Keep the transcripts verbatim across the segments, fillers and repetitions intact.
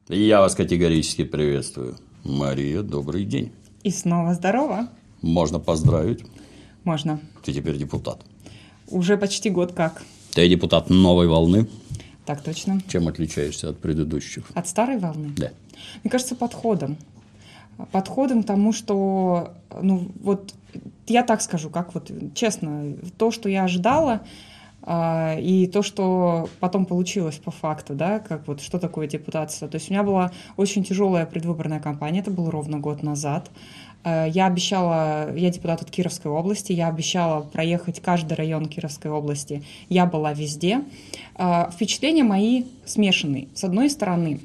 Я вас категорически приветствую. Мария, добрый день. И снова здорово. Можно поздравить. Можно. Ты теперь депутат. Уже почти год как. Ты депутат новой волны. Так точно. Чем отличаешься от предыдущих? От старой волны? Да. Мне кажется, подходом. Подходом к тому, что, ну вот, я так скажу, как вот честно, то, что я ожидала, и то, что потом получилось по факту, да, как вот что такое депутация. То есть у меня была очень тяжелая предвыборная кампания, это было ровно год назад. Я обещала, я депутат от Кировской области, я обещала проехать каждый район Кировской области, я была везде. Впечатления мои смешанные. С одной стороны,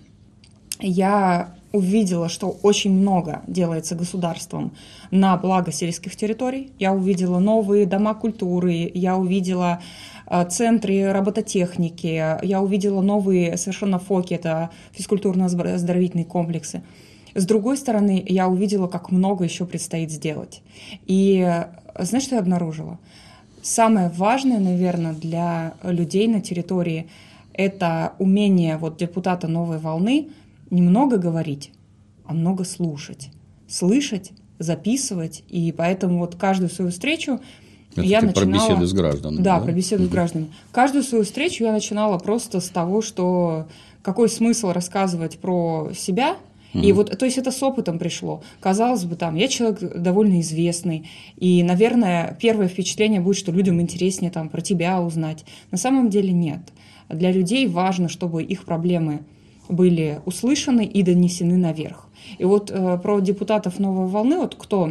я увидела, что очень много делается государством на благо сельских территорий. Я увидела новые дома культуры, я увидела центры робототехники, я увидела новые совершенно ФОКи, это физкультурно-оздоровительные комплексы. С другой стороны, я увидела, как много еще предстоит сделать. И знаешь, что я обнаружила? Самое важное, наверное, для людей на территории – это умение вот депутата новой волны немного говорить, а много слушать. Слышать, записывать. И поэтому вот каждую свою встречу это я типа начинала... про беседы с гражданами. Да, да? про беседу mm-hmm. с гражданами. Каждую свою встречу я начинала просто с того, что какой смысл рассказывать про себя. Mm-hmm. И вот, то есть это с опытом пришло. Казалось бы, там, я человек довольно известный, и, наверное, первое впечатление будет, что людям интереснее там про тебя узнать. На самом деле нет. Для людей важно, чтобы их проблемы были услышаны и донесены наверх. И вот э, про депутатов новой волны, вот кто,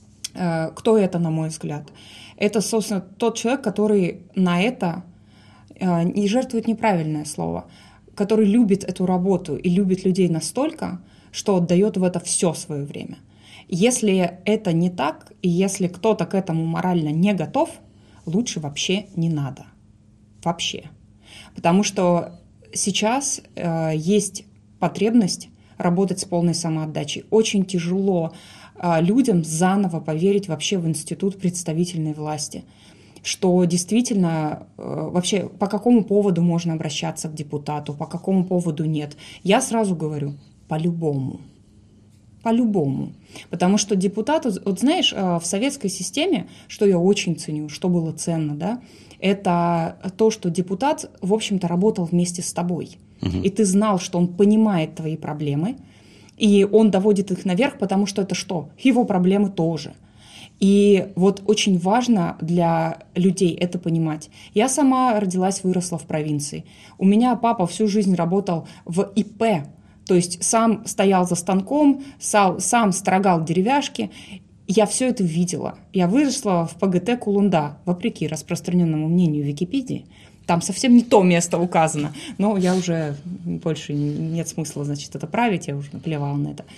э, кто это, на мой взгляд? Это, собственно, тот человек, который на это, э, не жертвует неправильное слово, который любит эту работу и любит людей настолько, что отдает в это все свое время. Если это не так, и если кто-то к этому морально не готов, лучше вообще не надо. Вообще. Потому что сейчас э, есть потребность работать с полной самоотдачей. Очень тяжело э, людям заново поверить вообще в институт представительной власти, что действительно э, вообще по какому поводу можно обращаться к депутату, по какому поводу нет. Я сразу говорю, по-любому. По-любому. Потому что депутат, вот знаешь, в советской системе, что я очень ценю, что было ценно, да, это то, что депутат, в общем-то, работал вместе с тобой. Угу. И ты знал, что он понимает твои проблемы, и он доводит их наверх, потому что это что? Его проблемы тоже. И вот очень важно для людей это понимать. Я сама родилась, выросла в провинции. У меня папа всю жизнь работал в ИП, то есть сам стоял за станком, сам, сам строгал деревяшки. Я все это видела. Я выросла в ПГТ Кулунда, вопреки распространенному мнению Википедии. Там совсем не то место указано. Но я уже больше нет смысла, значит, это править, я уже наплевала на это.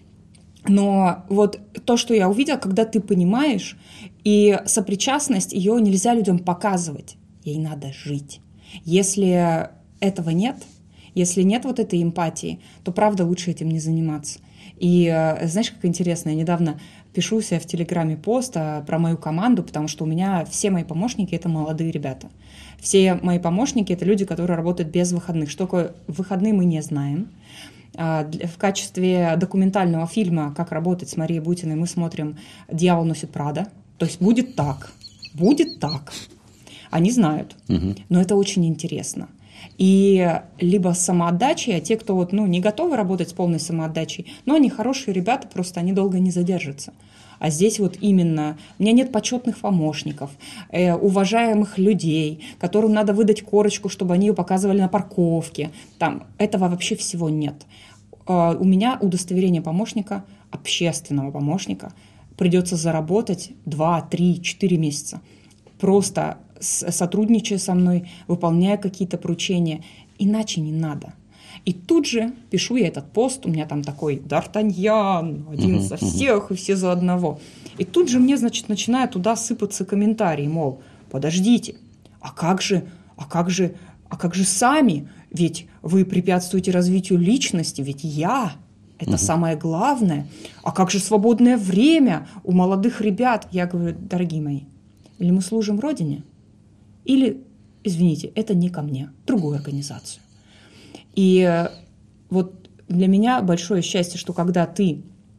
Но вот то, что я увидела, когда ты понимаешь, и сопричастность, ее нельзя людям показывать. Ей надо жить. Если этого нет, если нет вот этой эмпатии, то, правда, лучше этим не заниматься. И знаешь, как интересно, я недавно пишу себе в Телеграме пост про мою команду, потому что у меня все мои помощники – это молодые ребята. Все мои помощники – это люди, которые работают без выходных. Что такое выходные, мы не знаем. В качестве документального фильма «Как работать с Марией Бутиной» мы смотрим «Дьявол носит Прада». То есть будет так, будет так. Они знают, угу. Но это очень интересно. И либо с самоотдачей, а те, кто вот, ну, не готовы работать с полной самоотдачей, но они хорошие ребята, просто они долго не задержатся. А здесь вот именно у меня нет почетных помощников, э, уважаемых людей, которым надо выдать корочку, чтобы они ее показывали на парковке. Там этого вообще всего нет. Э, у меня удостоверение помощника, общественного помощника, придется заработать два, три, четыре месяца. Просто сотрудничая со мной, выполняя какие-то поручения. Иначе не надо. И тут же пишу я этот пост, у меня там такой Д'Артаньян, один uh-huh, за всех uh-huh. и все за одного. И тут же мне, значит, начинают туда сыпаться комментарии, мол, подождите, а как же, а как же, а как же сами? Ведь вы препятствуете развитию личности, ведь я, это uh-huh. самое главное. А как же свободное время у молодых ребят? Я говорю, дорогие мои, или мы служим Родине, или, извините, это не ко мне, другую организацию. И вот для меня большое счастье, что когда ты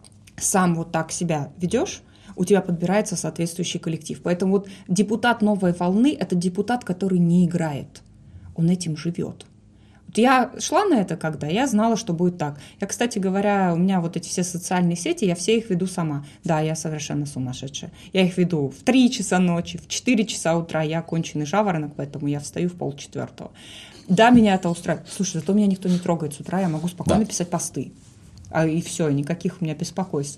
сам вот так себя ведешь, у тебя подбирается соответствующий коллектив. Поэтому вот депутат «Новой волны» – это депутат, который не играет, он этим живет. Вот я шла на это когда, я знала, что будет так. Я, кстати говоря, у меня вот эти все социальные сети, я все их веду сама. Да, я совершенно сумасшедшая. Я их веду в три часа ночи, в четыре часа утра. Я конченый жаворонок, поэтому я встаю в полчетвертого. Да, меня это устраивает. Слушай, зато меня никто не трогает с утра, я могу спокойно да. писать посты. А, и все, никаких у меня беспокойств.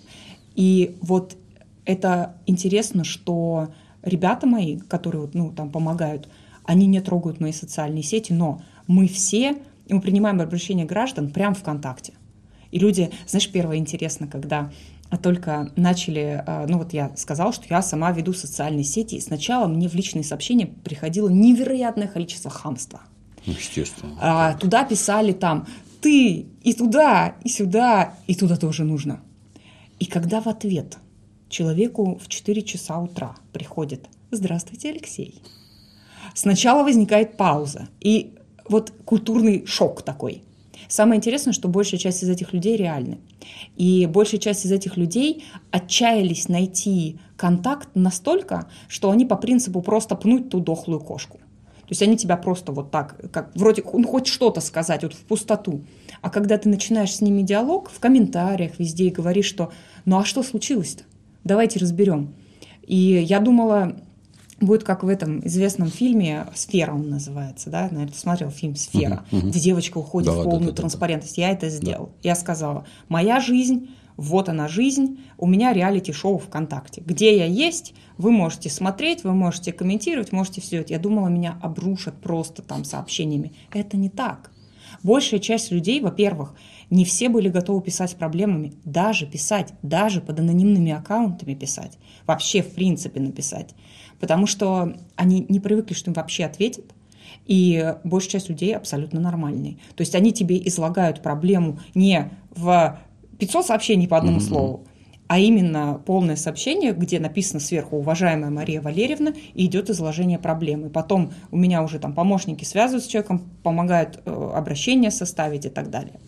И вот это интересно, что ребята мои, которые ну, там помогают, они не трогают мои социальные сети, но мы все, мы принимаем обращения граждан прямо ВКонтакте. И люди, знаешь, первое интересно, когда только начали, ну вот я сказала, что я сама веду социальные сети, и сначала мне в личные сообщения приходило невероятное количество хамства. Естественно. А, туда писали там, ты и туда, и сюда, и туда тоже нужно. И когда в ответ человеку в четыре часа утра приходит «Здравствуйте, Алексей», сначала возникает пауза и вот культурный шок такой. Самое интересное, что большая часть из этих людей реальны. И большая часть из этих людей отчаялись найти контакт настолько, что они по принципу просто пнуть ту дохлую кошку. То есть они тебя просто вот так, как вроде ну, хоть что-то сказать, вот в пустоту. А когда ты начинаешь с ними диалог, в комментариях везде и говоришь, что ну а что случилось-то? Давайте разберем. И я думала, будет как в этом известном фильме «Сфера» он называется, да? Наверное, ты смотрел фильм «Сфера», uh-huh, uh-huh. где девочка уходит да, в полную да, да, транспарентность. Да, да. Я это сделала. Да. Я сказала, моя жизнь, вот она жизнь, у меня реалити-шоу ВКонтакте. Где я есть, вы можете смотреть, вы можете комментировать, можете все это. Я думала, меня обрушат просто там сообщениями. Это не так. Большая часть людей, во-первых, не все были готовы писать с проблемами, даже писать, даже под анонимными аккаунтами писать, вообще в принципе написать, потому что они не привыкли, что им вообще ответят, и большая часть людей абсолютно нормальные. То есть они тебе излагают проблему не в пятьсот сообщений по одному mm-hmm. слову, а именно полное сообщение, где написано сверху «Уважаемая Мария Валерьевна», и идет изложение проблемы. Потом у меня уже там помощники связываются с человеком, помогают э, обращение составить и так далее.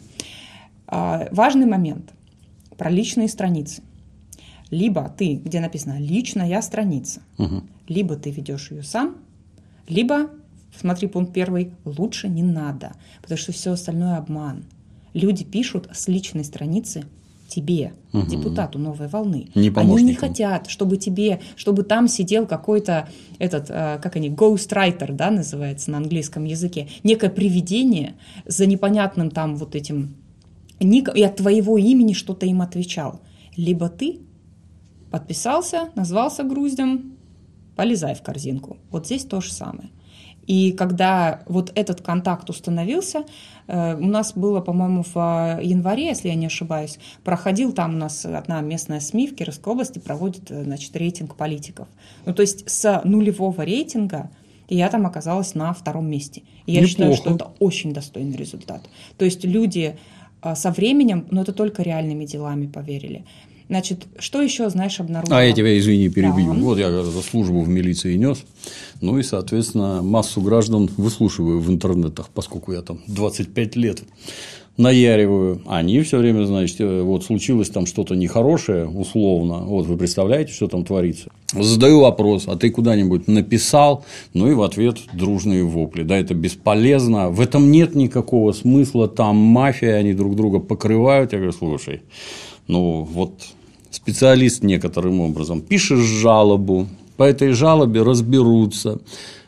Э, важный момент про личные страницы. Либо ты, где написано «личная страница», угу. либо ты ведешь ее сам, либо, смотри, пункт первый, лучше не надо, потому что все остальное обман. Люди пишут с личной страницы тебе, угу. депутату «Новой волны». Не они не хотят, чтобы тебе, чтобы там сидел какой-то этот, как они, ghostwriter, да, называется на английском языке, некое привидение за непонятным там вот этим ником, и от твоего имени что-то им отвечал. Либо ты подписался, назвался груздем, полезай в корзинку. Вот здесь то же самое. И когда вот этот контакт установился, э, у нас было, по-моему, в январе, если я не ошибаюсь, проходил там у нас одна местная СМИ в Кировской области, проводит, значит, рейтинг политиков. Ну, то есть с нулевого рейтинга я там оказалась на втором месте. И я Неплохо. считаю, что это очень достойный результат. То есть люди э, со временем, но это только реальными делами поверили. Значит, что еще, знаешь, обнаружила? А я тебя, извини, перебью. Да. Вот я за службу в милиции нес. Ну и, соответственно, массу граждан выслушиваю в интернетах, поскольку я там двадцать пять лет наяриваю. Они все время, значит, вот случилось там что-то нехорошее, условно. Вот вы представляете, что там творится? Задаю вопрос, а ты куда-нибудь написал? Ну и в ответ дружные вопли. Да, это бесполезно. В этом нет никакого смысла. Там мафия, они друг друга покрывают. Я говорю, слушай, ну вот специалист некоторым образом, пишешь жалобу, по этой жалобе разберутся.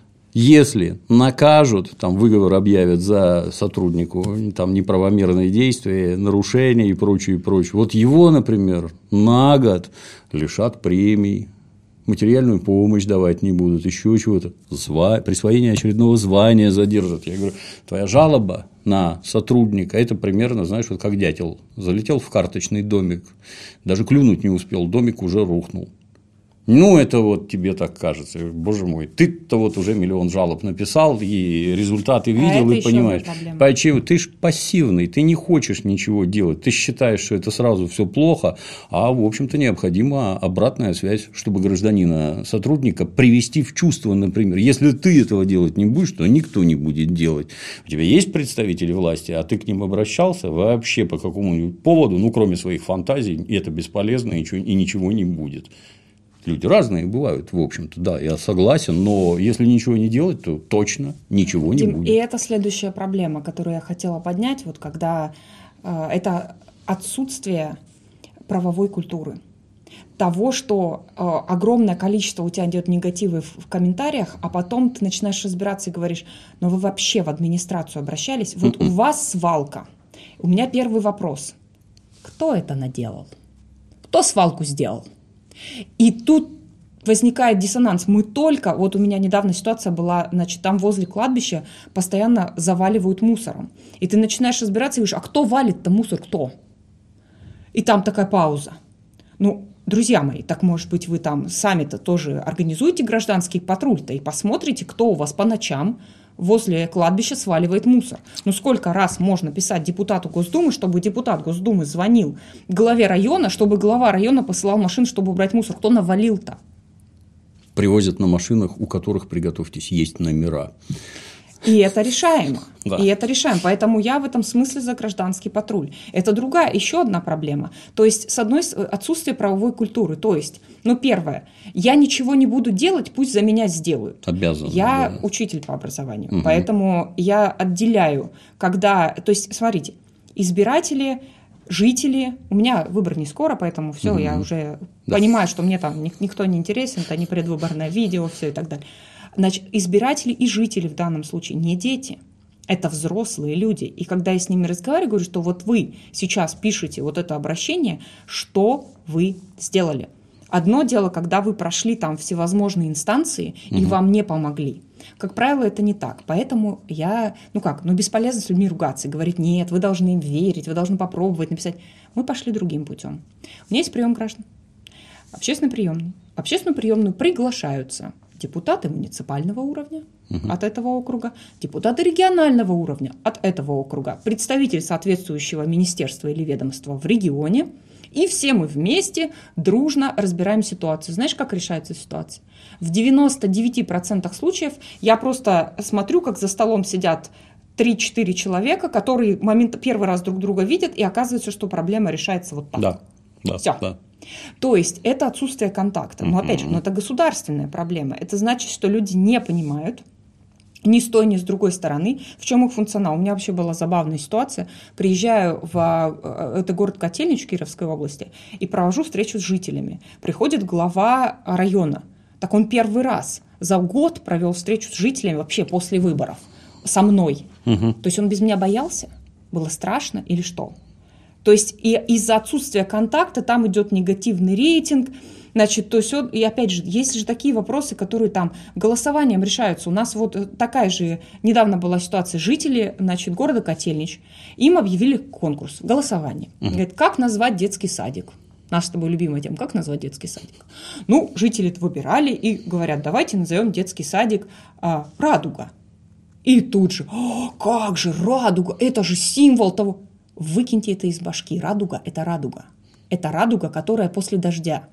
Если накажут, там выговор объявят за сотруднику, там неправомерные действия, нарушения и прочее, и прочее. Вот его, например, на год лишат премий, материальную помощь давать не будут, еще чего-то, Зва... присвоение очередного звания задержат. Я говорю, твоя жалоба на сотрудника, это примерно, знаешь, вот как дятел залетел в карточный домик, даже клюнуть не успел, домик уже рухнул. Ну, это вот тебе так кажется. Боже мой, ты-то вот уже миллион жалоб написал, и результаты видел, а и понимаешь. Почему? Ты ж пассивный, ты не хочешь ничего делать, ты считаешь, что это сразу все плохо, а, в общем-то, необходима обратная связь, чтобы гражданина, сотрудника привести в чувство, например. Если ты этого делать не будешь, то никто не будет делать. У тебя есть представители власти, а ты к ним обращался вообще по какому-нибудь поводу, ну, кроме своих фантазий, и это бесполезно, и ничего не будет. Люди разные бывают, в общем-то, да, я согласен, но если ничего не делать, то точно ничего не Дим, будет. И это следующая проблема, которую я хотела поднять, вот когда э, это отсутствие правовой культуры. Того, что э, огромное количество у тебя идет негативы в, в комментариях, а потом ты начинаешь разбираться и говоришь, но вы вообще в администрацию обращались? Вот у вас свалка. У меня первый вопрос. Кто это наделал? Кто свалку сделал? И тут возникает диссонанс. Мы только, вот у меня недавно ситуация была, значит, там возле кладбища постоянно заваливают мусором. И ты начинаешь разбираться и говоришь, а кто валит-то мусор, кто? И там такая пауза. Ну, друзья мои, так может быть вы там сами-то тоже организуете гражданский патруль-то и посмотрите, кто у вас по ночам возле кладбища сваливает мусор. Ну, сколько раз можно писать депутату Госдумы, чтобы депутат Госдумы звонил главе района, чтобы глава района посылал машин, чтобы убрать мусор? Кто навалил-то? Привозят на машинах, у которых, приготовьтесь, есть номера. И это решаемо. Да. И это решаемо. Поэтому я в этом смысле за гражданский патруль. Это другая, еще одна проблема. То есть, с одной стороны, отсутствие правовой культуры. То есть, ну, первое, я ничего не буду делать, пусть за меня сделают. Обязан. Я да. учитель по образованию. Угу. Поэтому я отделяю, когда... То есть, смотрите, избиратели, жители... У меня выбор не скоро, поэтому все, угу. я уже да. понимаю, что мне там никто не интересен, это не предвыборное видео, все и так далее. Значит, избиратели и жители в данном случае не дети, это взрослые люди. И когда я с ними разговариваю, говорю, что вот вы сейчас пишете вот это обращение, что вы сделали? Одно дело, когда вы прошли там всевозможные инстанции угу. и вам не помогли. Как правило, это не так. Поэтому я, ну как, ну бесполезно с людьми ругаться и говорить, нет, вы должны им верить, вы должны попробовать написать. Мы пошли другим путем. У меня есть прием граждан, общественный приемный. В общественную приемную приглашаются депутаты муниципального уровня угу. от этого округа, депутаты регионального уровня от этого округа, представитель соответствующего министерства или ведомства в регионе, и все мы вместе дружно разбираем ситуацию. Знаешь, как решается ситуация? В девяноста девяти процентах случаев я просто смотрю, как за столом сидят три-четыре человека, которые момент, первый раз друг друга видят, и оказывается, что проблема решается вот так. Да, да, все. Да. То есть это отсутствие контакта. Но опять же, ну, это государственная проблема. Это значит, что люди не понимают ни с той, ни с другой стороны, в чем их функционал. У меня вообще была забавная ситуация. Приезжаю в это город Котельнич Кировской области и провожу встречу с жителями. Приходит глава района. Так он первый раз за год провел встречу с жителями вообще после выборов со мной. Угу. То есть он без меня боялся? Было страшно или что? То есть и из-за отсутствия контакта там идет негативный рейтинг, значит, то есть, и опять же, есть же такие вопросы, которые там голосованием решаются. У нас вот такая же недавно была ситуация, жители, значит, города Котельнич, им объявили конкурс, голосование. Uh-huh. Говорят, как назвать детский садик? Наша с тобой любимая тема, как назвать детский садик? Ну, жители выбирали и говорят, давайте назовем детский садик а, «Радуга». И тут же, как же «Радуга», это же символ того... Выкиньте это из башки. Радуга – это радуга. Это радуга, которая после дождя.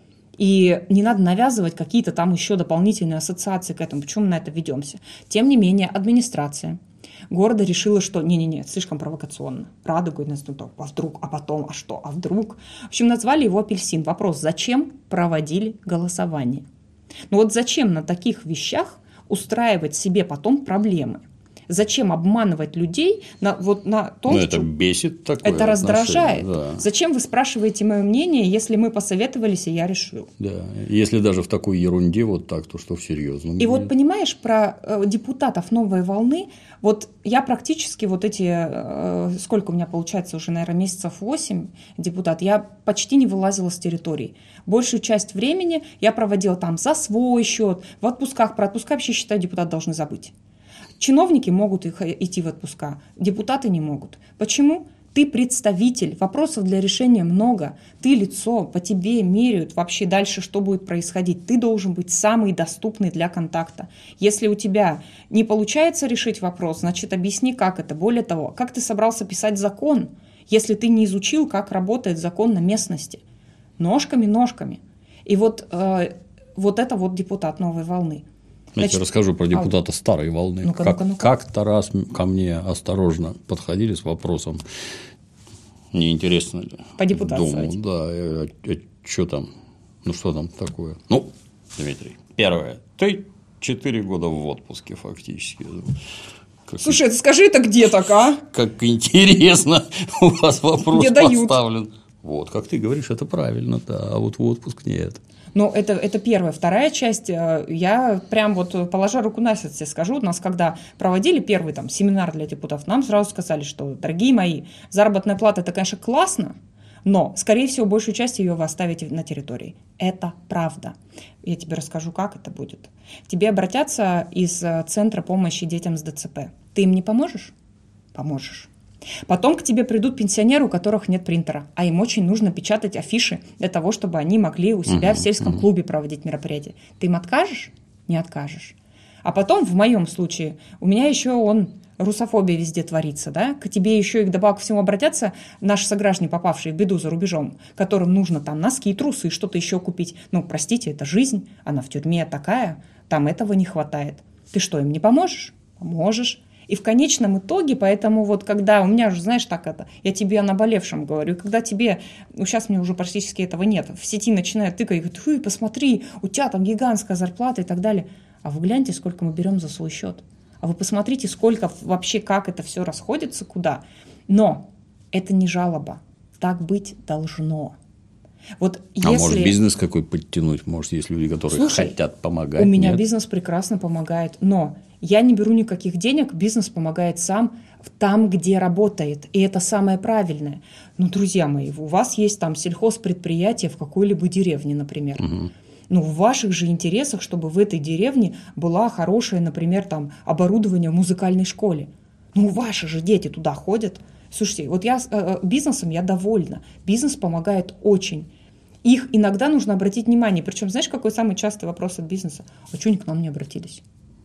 И не надо навязывать какие-то там еще дополнительные ассоциации к этому. Почему мы на это ведемся? Тем не менее, администрация города решила, что не-не-не, слишком провокационно. Радугу, а вдруг, а потом, а что, а вдруг? В общем, назвали его апельсин. Вопрос, зачем проводили голосование? Ну вот зачем на таких вещах устраивать себе потом проблемы? Зачем обманывать людей на, вот на том, ну, что... это бесит такое Это раздражает. Да. Зачем вы спрашиваете мое мнение, если мы посоветовались, и я решил? Да, если даже в такой ерунде вот так, то что в серьезном. И будет. Вот понимаешь, про э, депутатов «Новой волны», вот я практически вот эти, э, сколько у меня получается уже, наверное, месяцев восемь депутат, я почти не вылазила с территории. Большую часть времени я проводила там за свой счет, в отпусках. Про отпуска вообще, считаю, депутаты должны забыть. Чиновники могут их идти в отпуска, депутаты не могут. Почему? Ты представитель, вопросов для решения много. Ты лицо, по тебе меряют вообще дальше, что будет происходить. Ты должен быть самый доступный для контакта. Если у тебя не получается решить вопрос, значит, объясни, как это. Более того, как ты собрался писать закон, если ты не изучил, как работает закон на местности? Ножками, ножками. И вот, э, вот это вот депутат новой волны. Я тебе расскажу про депутата а... старой волны. Ну-ка, как, ну-ка, ну-ка. Как-то раз ко мне осторожно подходили с вопросом, неинтересно ли? По депутатствовать. Думаю, да, а, а, что там, ну что там такое? Ну, Дмитрий, первое, ты четыре года в отпуске фактически. Как... Слушай, скажи это где так, а? Как интересно у вас вопрос где поставлен. Дают? Вот, как ты говоришь, это правильно, да, а вот в отпуск нет. Ну, это, это первая. Вторая часть, я прям вот, положа руку на сердце, скажу, у нас, когда проводили первый там семинар для депутатов, нам сразу сказали, что, дорогие мои, заработная плата – это, конечно, классно, но, скорее всего, большую часть ее вы оставите на территории. Это правда. Я тебе расскажу, как это будет. К тебе обратятся из Центра помощи детям с ДЦП. Ты им не поможешь? Поможешь. Потом к тебе придут пенсионеры, у которых нет принтера, а им очень нужно печатать афиши для того, чтобы они могли у себя uh-huh, в сельском uh-huh. клубе проводить мероприятия. Ты им откажешь? Не откажешь. А потом, в моем случае, у меня еще он, русофобия везде творится, да? К тебе еще и вдобавок ко всему обратятся наши сограждане, попавшие в беду за рубежом, которым нужно там носки, трусы, что-то еще купить. Ну, простите, это жизнь, она в тюрьме такая, там этого не хватает. Ты что, им не поможешь? Поможешь. И в конечном итоге, поэтому вот когда у меня же, знаешь, так это, я тебе о наболевшем говорю, и когда тебе, ну сейчас мне уже практически этого нет, в сети начинают тыкать, говорят, фу, посмотри, у тебя там гигантская зарплата и так далее. А вы гляньте, сколько мы берем за свой счет. А вы посмотрите, сколько вообще, как это все расходится, куда. Но это не жалоба. Так быть должно. Вот а если... может бизнес какой подтянуть? Может, есть люди, которые Слушай, хотят помогать? У меня нет? бизнес прекрасно помогает, но я не беру никаких денег, бизнес помогает сам там, где работает, и это самое правильное. Ну, друзья мои, у вас есть там сельхозпредприятие в какой-либо деревне, например. Угу. Ну, в ваших же интересах, чтобы в этой деревне была хорошее, например, там, оборудование в музыкальной школе. Ну, ваши же дети туда ходят. Слушайте, вот я э, бизнесом я довольна. Бизнес помогает очень. Их иногда нужно обратить внимание. Причем, знаешь, какой самый частый вопрос от бизнеса? А что они к нам не обратились?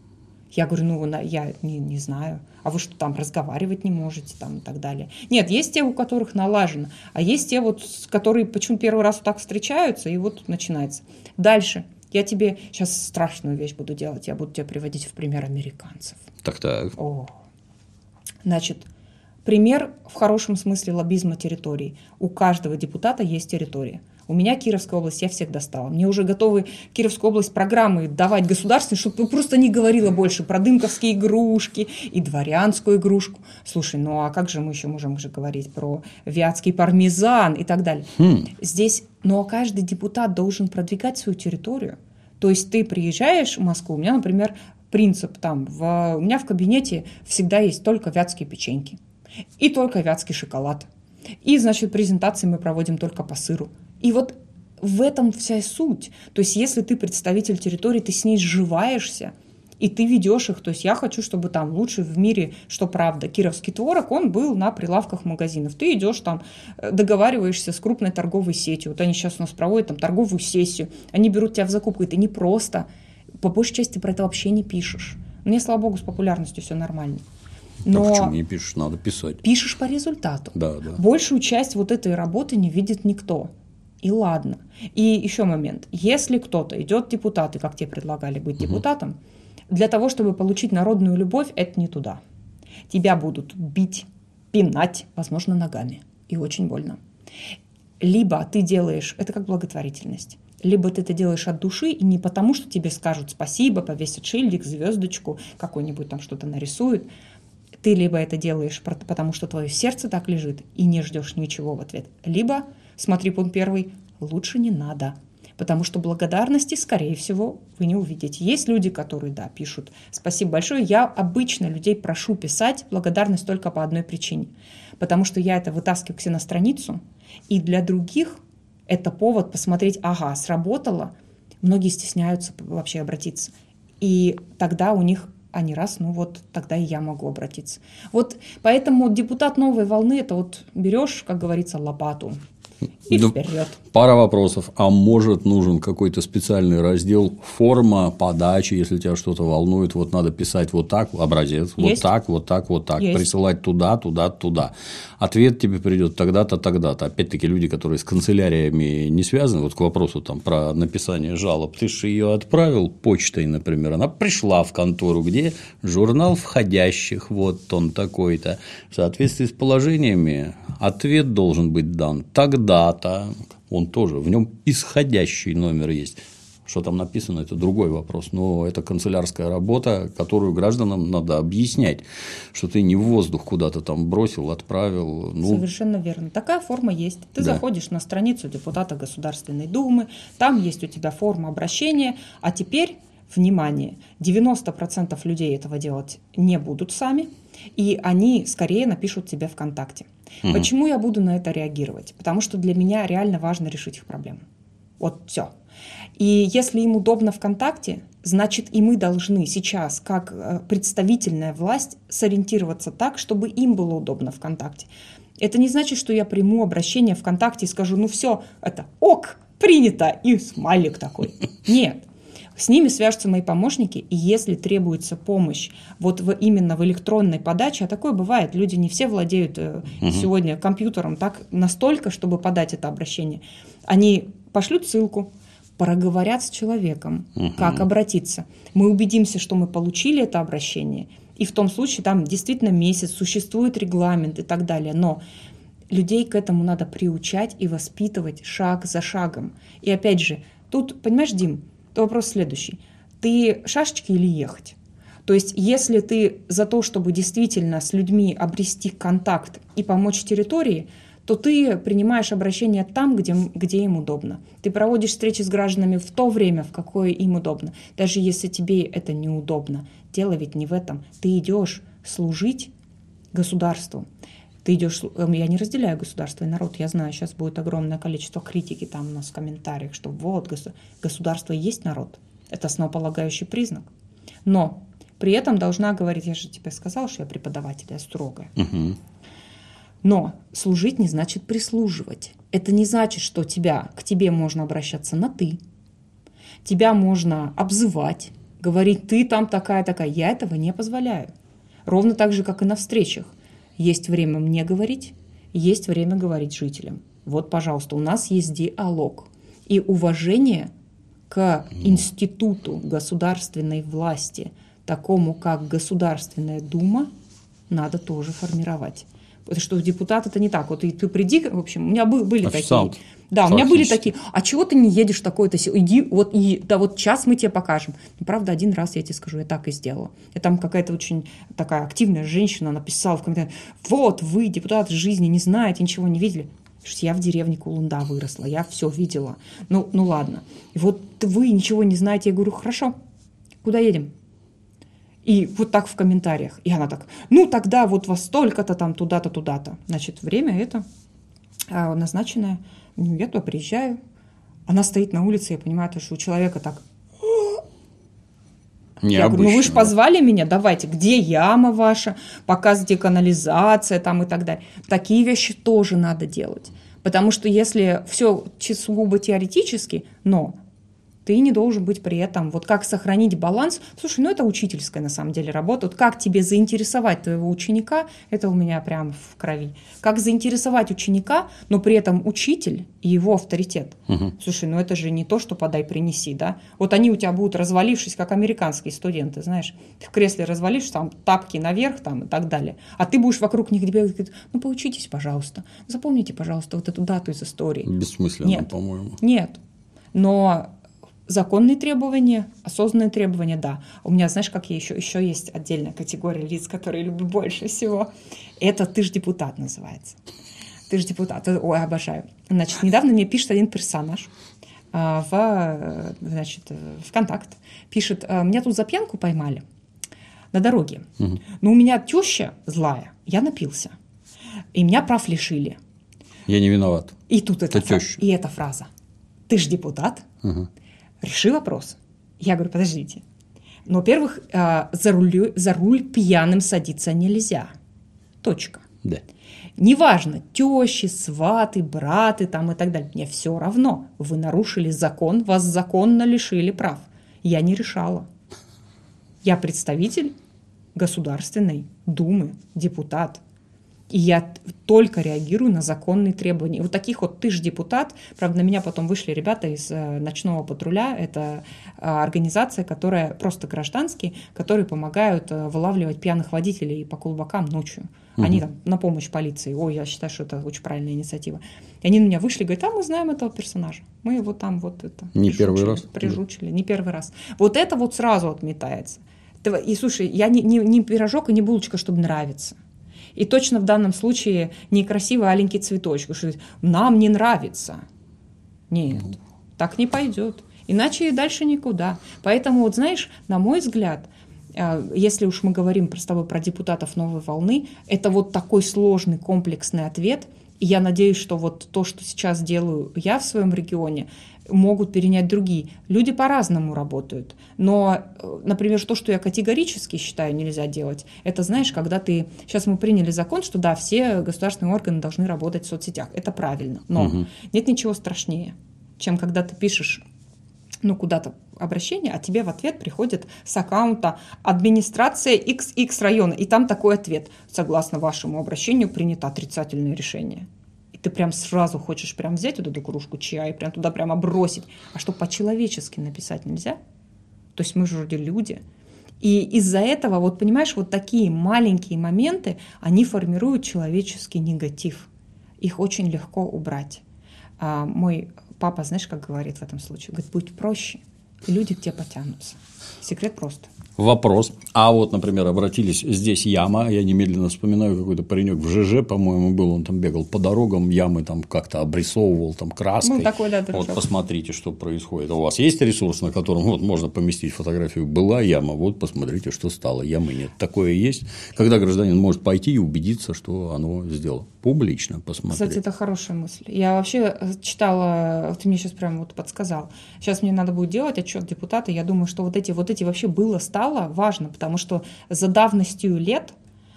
Я говорю, ну, я не, не знаю. А вы что, там разговаривать не можете там, и так далее? Нет, есть те, у которых налажено. А есть те, вот, которые почему первый раз вот так встречаются, и вот начинается. Дальше. Я тебе сейчас страшную вещь буду делать. Я буду тебя приводить в пример американцев. Так-так. О. Значит, пример в хорошем смысле лоббизма территорий. У каждого депутата есть территория. У меня Кировская область, я всех достала. Мне уже готовы Кировскую область программы давать государственные, чтобы просто не говорила больше про дымковские игрушки и дворянскую игрушку. Слушай, ну а как же мы еще можем уже говорить про вятский пармезан и так далее? Хм. Здесь, ну а каждый депутат должен продвигать свою территорию. То есть ты приезжаешь в Москву, у меня, например, принцип там, в, у меня в кабинете всегда есть только вятские печеньки и только вятский шоколад. И, значит, презентации мы проводим только по сыру. И вот в этом вся суть. То есть, если ты представитель территории, ты с ней сживаешься, и ты ведешь их. То есть, я хочу, чтобы там лучше в мире, что правда, кировский творог, он был на прилавках магазинов. Ты идешь там, договариваешься с крупной торговой сетью. Вот они сейчас у нас проводят там торговую сессию. Они берут тебя в закупку, и ты не просто, по большей части, про это вообще не пишешь. Мне, слава богу, с популярностью все нормально. Но а почему не пишешь? Надо писать. Пишешь по результату. Да, да. Большую часть вот этой работы не видит никто. И ладно. И еще момент. Если кто-то идет депутаты, как тебе предлагали быть угу. депутатом, для того, чтобы получить народную любовь, это не туда. Тебя будут бить, пинать, возможно, ногами. И очень больно. Либо ты делаешь, это как благотворительность, либо ты это делаешь от души, и не потому, что тебе скажут спасибо, повесят шильдик, звездочку, какой-нибудь там что-то нарисуют. Ты либо это делаешь, потому что твое сердце так лежит, и не ждешь ничего в ответ. Либо, смотри пункт первый, лучше не надо. Потому что благодарности, скорее всего, вы не увидите. Есть люди, которые, да, пишут «спасибо большое». Я обычно людей прошу писать благодарность только по одной причине. Потому что я это вытаскиваю к себе на страницу, и для других это повод посмотреть, ага, сработало. Многие стесняются вообще обратиться. И тогда у них они раз, ну вот тогда и я могу обратиться. Вот поэтому депутат новой волны – это вот берешь, как говорится, лопату и да, вперед. Пара вопросов. А может, нужен какой-то специальный раздел форма подачи, если тебя что-то волнует, вот надо писать вот так, образец, вот Есть. так, вот так, вот так, Есть. присылать туда, туда, туда. Ответ тебе придет тогда-то, тогда-то. Опять-таки, люди, которые с канцеляриями не связаны, вот к вопросу там, про написание жалоб, ты же ее отправил почтой, например, она пришла в контору, где журнал входящих, вот он такой-то. В соответствии с положениями ответ должен быть дан тогда-то. Он тоже, в нем исходящий номер есть. Что там написано, это другой вопрос. Но это канцелярская работа, которую гражданам надо объяснять, что ты не в воздух куда-то там бросил, отправил. Ну... Совершенно верно. Такая форма есть. Ты да. заходишь на страницу депутата Государственной Думы, там есть у тебя форма обращения, а теперь, внимание, девяносто процентов людей этого делать не будут сами, и они скорее напишут тебе ВКонтакте. Угу. Почему я буду на это реагировать? Потому что для меня реально важно решить их проблему. Вот все. И если им удобно ВКонтакте, значит и мы должны сейчас, как представительная власть, сориентироваться так, чтобы им было удобно ВКонтакте. Это не значит, что я приму обращение ВКонтакте и скажу, ну все, это ок, принято, и смайлик такой. Нет. С ними свяжутся мои помощники, и если требуется помощь вот в, именно в электронной подаче, а такое бывает, люди не все владеют э, угу. сегодня компьютером так настолько, чтобы подать это обращение, они пошлют ссылку, проговорят с человеком, угу. как обратиться. Мы убедимся, что мы получили это обращение, и в том случае там действительно месяц, существует регламент и так далее, но людей к этому надо приучать и воспитывать шаг за шагом. И опять же, тут, понимаешь, Дим, то вопрос следующий. Ты шашечки или ехать? То есть, если ты за то, чтобы действительно с людьми обрести контакт и помочь территории, то ты принимаешь обращение там, где, где им удобно. Ты проводишь встречи с гражданами в то время, в какое им удобно. Даже если тебе это неудобно. Дело ведь не в этом. Ты идешь служить государству. Ты идешь, я не разделяю государство и народ, я знаю, сейчас будет огромное количество критики там у нас в комментариях, что вот государство и есть народ, это основополагающий признак. Но при этом должна говорить, я же тебе сказала, что я преподаватель, я строгая. Угу. Но служить не значит прислуживать. Это не значит, что тебя, к тебе можно обращаться на «ты», тебя можно обзывать, говорить «ты там такая-такая». Я этого не позволяю. Ровно так же, как и на встречах. Есть время мне говорить, есть время говорить жителям. Вот, пожалуйста, у нас есть диалог. И уважение к институту государственной власти, такому как Государственная Дума, надо тоже формировать. Потому что депутат это не так. Вот и ты приди, в общем, у меня были Официант. такие. Да, у меня были такие, а чего ты не едешь такой-то, иди, вот, и, да вот сейчас мы тебе покажем. Ну, правда, один раз я тебе скажу, я так и сделала. И там какая-то очень такая активная женщина написала в комментариях, вот вы, депутаты жизни, не знаете, ничего не видели. Что я в деревне Кулунда выросла, я все видела. Ну, ну ладно. И вот вы ничего не знаете. Я говорю, хорошо, куда едем? И вот так в комментариях. И она так, ну тогда вот во столько-то там туда-то, туда-то. Значит, время это а, назначенное. Я туда приезжаю. Она стоит на улице, я понимаю, что у человека так... Необычно. Я говорю, ну вы же позвали меня, давайте, где яма ваша, показывайте канализация там и так далее. Такие вещи тоже надо делать. Потому что если все сугубо теоретически, но... ты не должен быть при этом, вот как сохранить баланс. Слушай, ну это учительская на самом деле работа. Вот как тебе заинтересовать твоего ученика, это у меня прям в крови. Как заинтересовать ученика, но при этом учитель и его авторитет. Угу. Слушай, ну это же не то, что подай, принеси, да? Вот они у тебя будут развалившись, как американские студенты, знаешь. Ты в кресле развалившись, там тапки наверх там, и так далее. А ты будешь вокруг них бегать, ну поучитесь, пожалуйста. Запомните, пожалуйста, вот эту дату из истории. Бессмысленно, нет, по-моему. Нет, но... законные требования, осознанные требования, да. У меня, знаешь, как я еще, еще есть отдельная категория лиц, которые люблю больше всего. Это «ты ж депутат» называется. «Ты ж депутат». Ой, обожаю. Значит, недавно мне пишет один персонаж а, в, значит, ВКонтакт. Пишет, меня тут за пьянку поймали на дороге. Угу. Но у меня теща злая, я напился. И меня прав лишили. Я не виноват. И тут это эта фраза. И эта фраза. «Ты ж депутат». Угу. Реши вопрос. Я говорю, подождите, Но, во-первых, за руль, за руль пьяным садиться нельзя. Точка. Да. Неважно, тещи, сваты, браты там и так далее. Мне все равно. Вы нарушили закон, вас законно лишили прав. Я не решала. Я представитель Государственной Думы, депутат. И я только реагирую на законные требования. И вот таких вот ты ж депутат. Правда, на меня потом вышли ребята из э, ночного патруля. Это э, организация, которая просто гражданские, которые помогают э, вылавливать пьяных водителей по кулбакам ночью. Угу. Они там на помощь полиции. Ой, я считаю, что это очень правильная инициатива. И они на меня вышли и говорят, а мы знаем этого персонажа. Мы его там вот это Не первый раз. Прижучили. Не первый раз. Вот это вот сразу отметается. И слушай, я не, не, не пирожок и не булочка, чтобы нравиться. И точно в данном случае не красивый аленький цветочек, что нам не нравится. Нет, так не пойдет. Иначе и дальше никуда. Поэтому, вот знаешь, на мой взгляд, если уж мы говорим с тобой про депутатов новой волны, это вот такой сложный комплексный ответ. И я надеюсь, что вот то, что сейчас делаю я в своем регионе, могут перенять другие. Люди по-разному работают. Но, например, то, что я категорически считаю нельзя делать, это, знаешь, когда ты... Сейчас мы приняли закон, что да, все государственные органы должны работать в соцсетях. Это правильно. Но угу. нет ничего страшнее, чем когда ты пишешь ну, куда-то обращение, а тебе в ответ приходит с аккаунта администрация икс икс района. И там такой ответ. Согласно вашему обращению принято отрицательное решение. Ты прям сразу хочешь прям взять вот эту кружку чая и прям туда прямо бросить. А что по-человечески написать нельзя? То есть мы же вроде люди. И из-за этого, вот понимаешь, вот такие маленькие моменты, они формируют человеческий негатив. Их очень легко убрать. А мой папа, знаешь, как говорит в этом случае? Говорит, будь проще, и люди к тебе потянутся. Секрет просто. Вопрос. А вот, например, обратились, здесь яма, я немедленно вспоминаю, какой-то паренек в ЖЖ, по-моему, был, он там бегал по дорогам, ямы там как-то обрисовывал там краской. Ну, такой, да, вот посмотрите, что происходит. У вас есть ресурс, на котором вот можно поместить фотографию, была яма, вот посмотрите, что стало, ямы нет. Такое есть, когда гражданин может пойти и убедиться, что оно сделано. Публично посмотреть. Кстати, это хорошая мысль. Я вообще читала, ты мне сейчас прям вот подсказал. Сейчас мне надо будет делать отчет депутата. Я думаю, что вот эти, вот эти вообще было, стало важно, потому что за давностью лет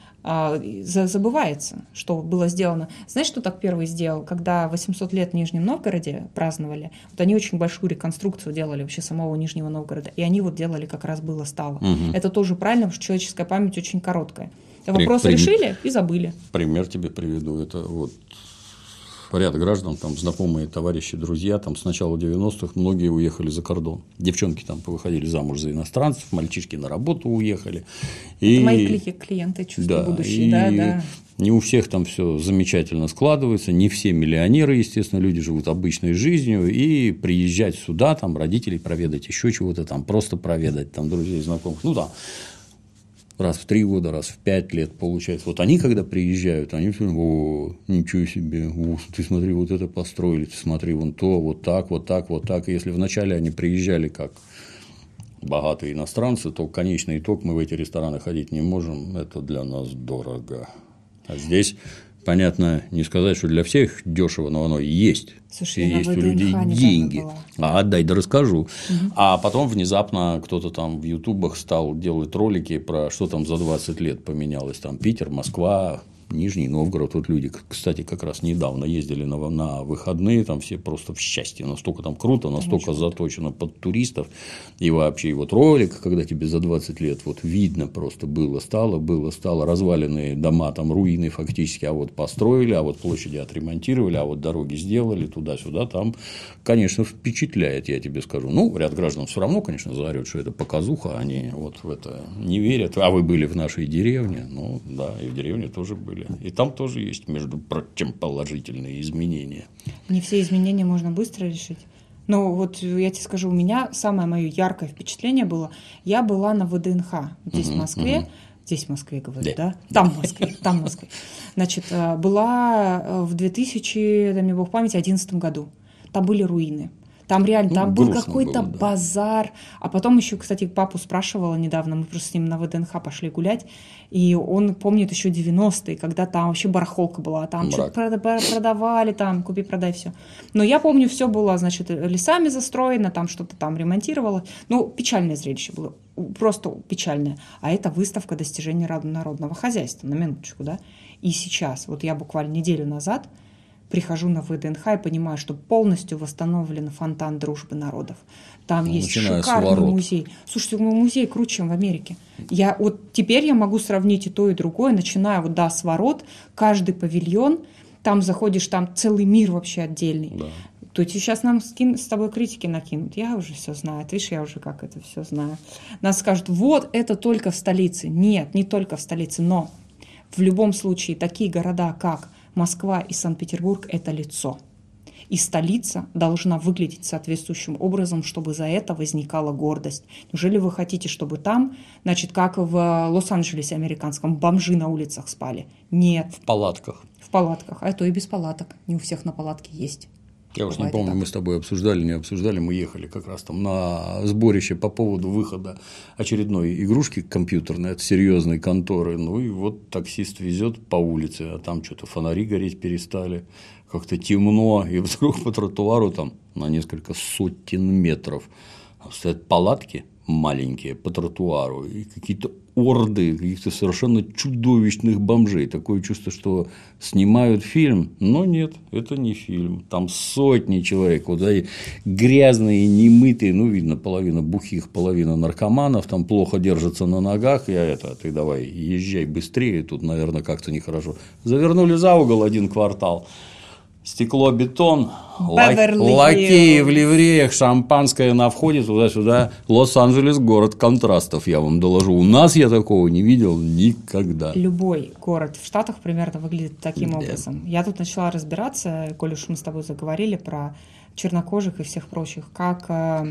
а, забывается, что было сделано. Знаешь, что так первый сделал? Когда восемьсот лет в Нижнем Новгороде праздновали, вот они очень большую реконструкцию делали вообще самого Нижнего Новгорода, и они вот делали как раз было, стало. Угу. Это тоже правильно, потому что человеческая память очень короткая. Вопрос При... решили и забыли. Пример тебе приведу. Это вот ряд граждан, там знакомые, товарищи, друзья, там с начала девяностых многие уехали за кордон. Девчонки там повыходили замуж за иностранцев, мальчишки на работу уехали. И... Это мои клиенты, чувство да, будущее. Да, да. Не у всех там все замечательно складывается, не все миллионеры, естественно, люди живут обычной жизнью, и приезжать сюда, там родителей проведать, еще чего-то там, просто проведать, там друзей, знакомых, ну да. Раз в три года, раз в пять лет получается. Вот они, когда приезжают, они все, о, ничего себе, о, ты смотри, вот это построили, ты смотри, вон то, вот так, вот так, вот так. И если вначале они приезжали как богатые иностранцы, то конечный итог, мы в эти рестораны ходить не можем, это для нас дорого. А здесь, понятно, не сказать, что для всех дешево, но оно и есть. Слушай, и есть у людей деньги. А отдай, да расскажу. Угу. А потом внезапно кто-то там в ютубах стал делать ролики про что там за двадцать лет поменялось. Там Питер, Москва, Нижний Новгород. Вот люди, кстати, как раз недавно ездили на, на выходные, там все просто в счастье. Настолько там круто, настолько Конечно. заточено под туристов. И вообще, и вот ролик, когда тебе за двадцать лет вот видно просто было, стало, было, стало. Разваленные дома, там руины фактически, а вот построили, а вот площади отремонтировали, а вот дороги сделали туда-сюда. Там, конечно, впечатляет, я тебе скажу. Ну, ряд граждан все равно, конечно, заорет, что это показуха, они вот в это не верят. А вы были в нашей деревне? Ну, да, и в деревне тоже были. И там тоже есть, между прочим, положительные изменения. Не все изменения можно быстро решить. Но вот я тебе скажу, у меня самое мое яркое впечатление было, я была на вэ дэ эн ха здесь, uh-huh, в Москве, uh-huh. здесь в Москве, говорю, да? да? Там в Москве, там в Москве. Значит, была в две тысячи, дай мне бог памяти, одиннадцатом году. Там были руины. Там реально, Ну, там был грустно какой-то было, да. базар. А потом еще, кстати, папу спрашивала недавно, мы просто с ним на ВДНХ пошли гулять, и он помнит еще девяностые, когда там вообще барахолка была, там Мрак. что-то продавали, там купи-продай, все. Но я помню, все было, значит, лесами застроено, там что-то там ремонтировало. Ну, печальное зрелище было, просто печальное. А это выставка достижений народного хозяйства, на минуточку, да. И сейчас, вот я буквально неделю назад прихожу на ВДНХ и понимаю, что полностью восстановлен фонтан дружбы народов. Там Ну, есть начиная с шикарный ворот. музей. Слушайте, музей круче, чем в Америке. Я, вот теперь я могу сравнить и то, и другое, начиная вот, да, с ворот, каждый павильон, там заходишь, там целый мир вообще отдельный. Да. То есть сейчас нам скин, с тобой критики накинут. Я уже все знаю. Ты видишь, я уже как это все знаю. Нас скажут, вот это только в столице. Нет, не только в столице, но в любом случае такие города, как Москва и Санкт-Петербург – это лицо. И столица должна выглядеть соответствующим образом, чтобы за это возникала гордость. Неужели вы хотите, чтобы там, значит, как в Лос-Анджелесе американском, бомжи на улицах спали? Нет. В палатках. В палатках. А то и без палаток. Не у всех на палатке есть. Я уж не Бывает помню, так. мы с тобой обсуждали, не обсуждали, мы ехали как раз там на сборище по поводу выхода очередной игрушки компьютерной от серьезной конторы. Ну и вот таксист везет по улице, а там что-то фонари гореть перестали, как-то темно, и вдруг по тротуару там на несколько сотен метров стоят палатки маленькие по тротуару и какие-то орды каких-то совершенно чудовищных бомжей. Такое чувство, что снимают фильм, но нет, это не фильм. Там сотни человек, вот они грязные, немытые, ну, видно, половина бухих, половина наркоманов, там плохо держатся на ногах. Я это, ты давай езжай быстрее, тут, наверное, как-то нехорошо. Завернули за угол один квартал. Стекло, бетон, Беверли лакеи Хиллз. в ливреях, шампанское на входе, туда-сюда. Лос-Анджелес – город контрастов, я вам доложу. У нас я такого не видел никогда. Любой город в Штатах примерно выглядит таким Да. образом. Я тут начала разбираться, коль уж мы с тобой заговорили про чернокожих и всех прочих, как э,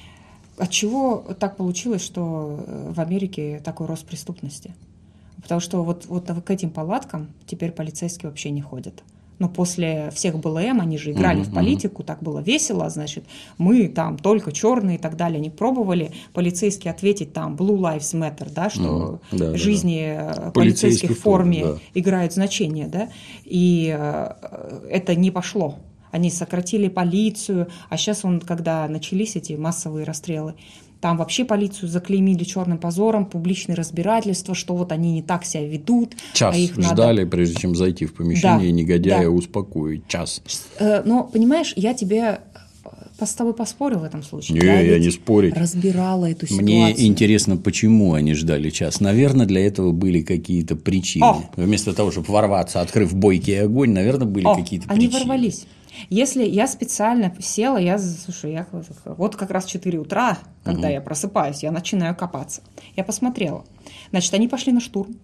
от чего так получилось, что в Америке такой рост преступности. Потому что вот, вот к этим палаткам теперь полицейские вообще не ходят. Но после всех БЛМ они же играли Мгм, в политику, так было весело, значит, мы там только черные и так далее. Они пробовали полицейские ответить там Blue Lives Matter, да, что Мгм, да, да, жизни да. полицейских Полицейских в форме тоже, да. играют значение, да, и э, это не пошло. Они сократили полицию, а сейчас, он, когда начались эти массовые расстрелы, там вообще полицию заклеймили черным позором, публичное разбирательство, что вот они не так себя ведут. Час а их ждали, надо... прежде чем зайти в помещение, Да, негодяя да. успокоить. Час. Э, Но, понимаешь, я тебе с тобой поспорю в этом случае. Не, я ведь не спорить. разбирала эту ситуацию. Мне интересно, почему они ждали час. Наверное, для этого были какие-то причины. О! Вместо того, чтобы ворваться, открыв бойкий огонь, наверное, были О, какие-то они причины. ворвались. Если я специально села, я, слушай, я, вот как раз в четыре утра, когда Угу. я просыпаюсь, я начинаю копаться. Я посмотрела. Значит, они пошли на штурм.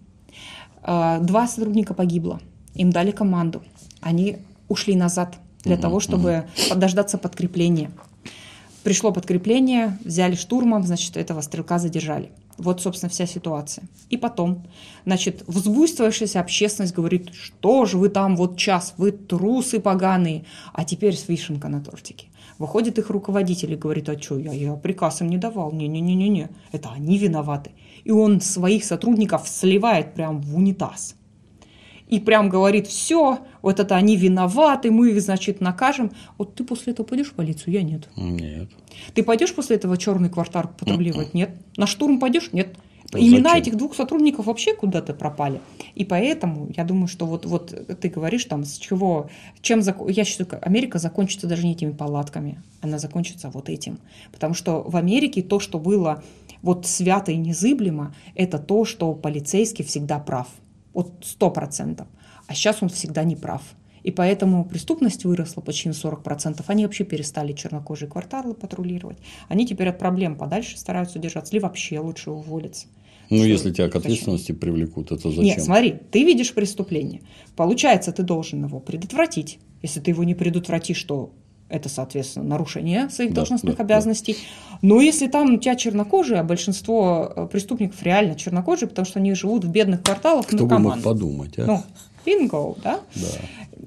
Два сотрудника погибло. Им дали команду. Они ушли назад для Угу, того, чтобы угу. дождаться подкрепления. Пришло подкрепление, взяли штурмом, значит, этого стрелка задержали. Вот, собственно, вся ситуация. И потом, значит, взбуйствовавшаяся общественность говорит, что же вы там вот час, вы трусы поганые, а теперь с вишенка на тортике. Выходит их руководитель и говорит, а что, я, я приказ им не давал, не-не-не-не, это они виноваты. И он своих сотрудников сливает прям в унитаз. И прям говорит, все, вот это они виноваты, мы их, значит, накажем. Вот ты после этого пойдешь в полицию? Я нет. Нет. Ты пойдешь после этого черный квартал патрулировать? Нет. На штурм пойдешь? Нет. А Имена зачем? этих двух сотрудников вообще куда-то пропали. И поэтому я думаю, что вот, вот ты говоришь там, с чего, чем, зак... я считаю, Америка закончится даже не этими палатками, она закончится вот этим. Потому что в Америке то, что было вот свято и незыблемо, это то, что полицейский всегда прав. Вот сто процентов. А сейчас он всегда не прав. И поэтому преступность выросла почти на сорок процентов. Они вообще перестали чернокожие кварталы патрулировать. Они теперь от проблем подальше стараются держаться. Или вообще лучше уволиться. Ну, Что, если тебя к зачем? ответственности привлекут, это зачем? Нет, смотри, ты видишь преступление. Получается, ты должен его предотвратить. Если ты его не предотвратишь, то это, соответственно, нарушение своих Да, должностных да, обязанностей. Да. Но если там у тебя чернокожие, а большинство преступников реально чернокожие, потому что они живут в бедных кварталах, Кто бы мог подумать, а? Ну, бинго, да? Да.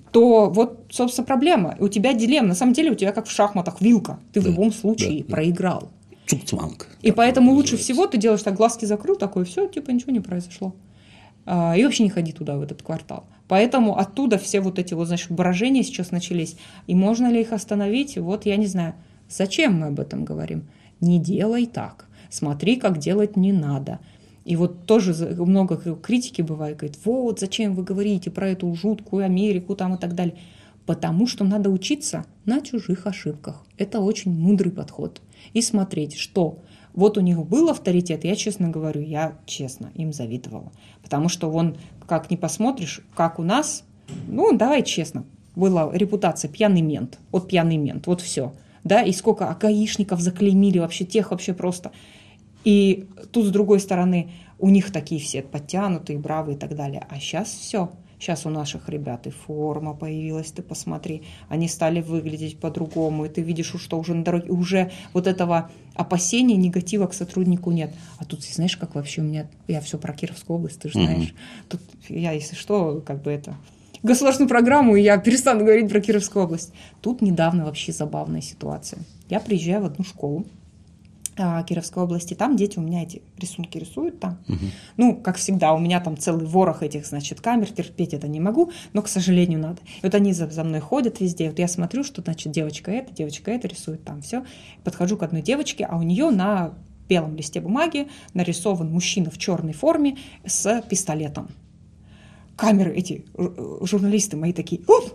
то вот, собственно, проблема. У тебя дилемма. На самом деле у тебя как в шахматах вилка. Ты да, в любом случае да, проиграл. Цук-цванг. И поэтому лучше всего ты делаешь так, глазки закрыл, такой, все, типа ничего не произошло. И вообще не ходи туда, в этот квартал. Поэтому оттуда все вот эти вот, значит, брожения сейчас начались. И можно ли их остановить? Вот я не знаю. Зачем мы об этом говорим? Не делай так. Смотри, как делать не надо. И вот тоже много критики бывает, говорит, вот зачем вы говорите про эту жуткую Америку там и так далее. Потому что надо учиться на чужих ошибках. Это очень мудрый подход. И смотреть, что вот у них был авторитет, я честно говорю, я честно им завидовала. Потому что вон, как ни посмотришь, как у нас, ну давай честно, была репутация пьяный мент, вот пьяный мент, вот все. Да, и сколько гаишников заклеймили, вообще тех вообще просто. И тут, с другой стороны, у них такие все подтянутые, бравые и так далее. А сейчас все. Сейчас у наших ребят и форма появилась, ты посмотри. Они стали выглядеть по-другому. И ты видишь, что уже на дороге, уже вот этого опасения, негатива к сотруднику нет. А тут, знаешь, как вообще у меня... Я все про Кировскую область, ты же знаешь. Mm-hmm. Тут я, если что, как бы это... государственную программу, и я перестану говорить про Кировскую область. Тут недавно вообще забавная ситуация. Я приезжаю в одну школу Кировской области, там дети у меня эти рисунки рисуют там. Угу. Ну, как всегда, у меня там целый ворох этих, значит, камер, терпеть это не могу, но, к сожалению, надо. И вот они за, за мной ходят везде, вот я смотрю, что, значит, девочка эта, девочка эта рисует там, все. Подхожу к одной девочке, а у нее на белом листе бумаги нарисован мужчина в черной форме с пистолетом. Камеры эти, журналисты мои такие, оп!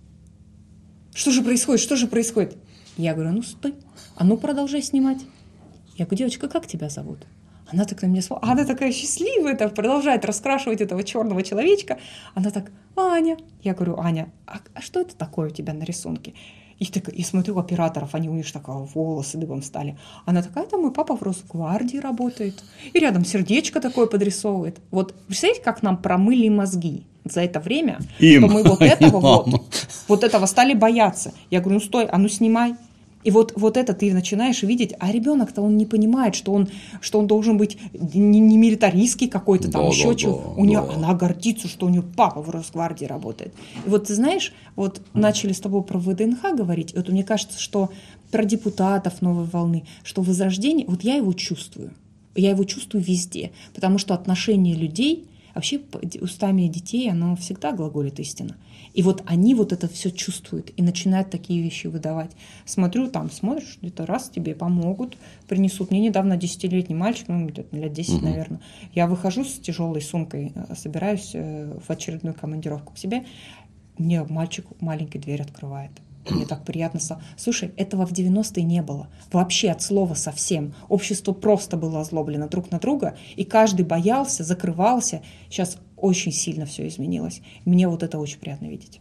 Что же происходит, что же происходит? Я говорю, ну, стой, а ну, продолжай снимать. Я говорю, девочка, как тебя зовут? Она так на меня смотрит, она такая счастливая, так, продолжает раскрашивать этого черного человечка. Она так, Аня. Я говорю, Аня, а, а что это такое у тебя на рисунке? И так, я смотрю операторов, они у них такого волосы дыбом стали. Она такая, это мой папа в Росгвардии работает. И рядом сердечко такое подрисовывает. Вот представляете, как нам промыли мозги за это время, Им. что мы вот этого вот, вот этого стали бояться. Я говорю, ну стой, а ну снимай. И вот, вот это ты начинаешь видеть, а ребенок-то он не понимает, что он, что он должен быть не, не милитаристский какой-то, там да, еще да, чего. Да, у нее, да. Она гордится, что у нее папа в Росгвардии работает. И вот ты знаешь, вот начали с тобой про ВДНХ говорить, вот мне кажется, что про депутатов новой волны, что возрождение, вот я его чувствую. Я его чувствую везде, потому что отношение людей, вообще устами детей, оно всегда глаголит истина. И вот они вот это все чувствуют и начинают такие вещи выдавать. Смотрю, там смотришь, где-то раз тебе помогут, принесут. Мне недавно десятилетний мальчик, ну, лет десять, угу. наверное. Я выхожу с тяжелой сумкой, собираюсь в очередную командировку к себе. Мне мальчик маленький дверь открывает. Мне так приятно стало. Слушай, этого в девяностые не было. Вообще от слова совсем. Общество просто было озлоблено друг на друга, и каждый боялся, закрывался. Сейчас очень сильно все изменилось. Мне вот это очень приятно видеть.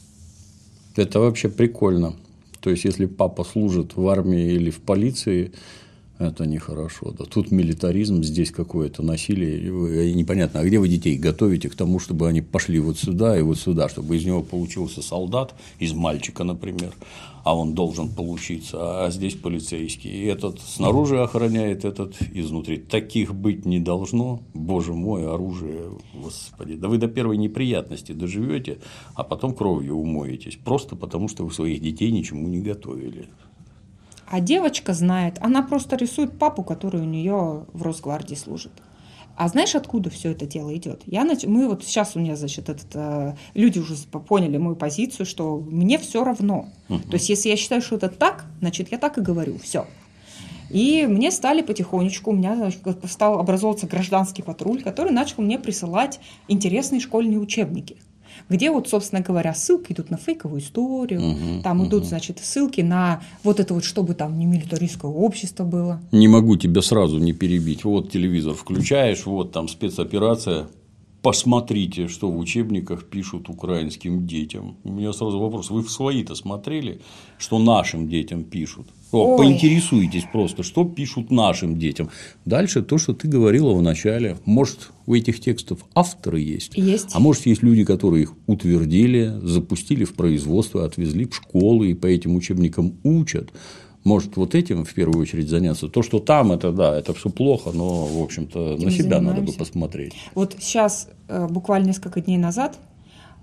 Это вообще прикольно. То есть, если папа служит в армии или в полиции, это нехорошо. Да. Тут милитаризм, здесь какое-то насилие. И непонятно, а где вы детей готовите к тому, чтобы они пошли вот сюда и вот сюда, чтобы из него получился солдат, из мальчика, например, а он должен получиться, а здесь полицейский. И этот снаружи охраняет, этот изнутри. Таких быть не должно. Боже мой, оружие, господи. Да вы до первой неприятности доживете, а потом кровью умоетесь. Просто потому, что вы своих детей ничему не готовили. А девочка знает, она просто рисует папу, который у нее в Росгвардии служит. А знаешь, откуда все это дело идет? Я нач... Мы вот сейчас у меня, значит, этот, э, люди уже поняли мою позицию, что мне все равно. Uh-huh. То есть, если я считаю, что это так, значит, я так и говорю, все. И мне стали потихонечку, у меня значит, стал образовываться гражданский патруль, который начал мне присылать интересные школьные учебники, где вот, собственно говоря, ссылки идут на фейковую историю, угу, там угу. идут, значит, ссылки на вот это вот, чтобы там не милитаристское общество было. Не могу тебя сразу не перебить. Вот телевизор включаешь, вот там спецоперация. Посмотрите, что в учебниках пишут украинским детям. У меня сразу вопрос. Вы в свои-то смотрели, что нашим детям пишут? О, поинтересуйтесь просто, что пишут нашим детям. Дальше то, что ты говорила в начале. Может, у этих текстов авторы есть? Есть. А может, есть люди, которые их утвердили, запустили в производство, отвезли в школы и по этим учебникам учат. Может, вот этим в первую очередь заняться. То, что там, это да, это все плохо, но, в общем-то, на себя надо бы посмотреть. Вот сейчас, буквально несколько дней назад,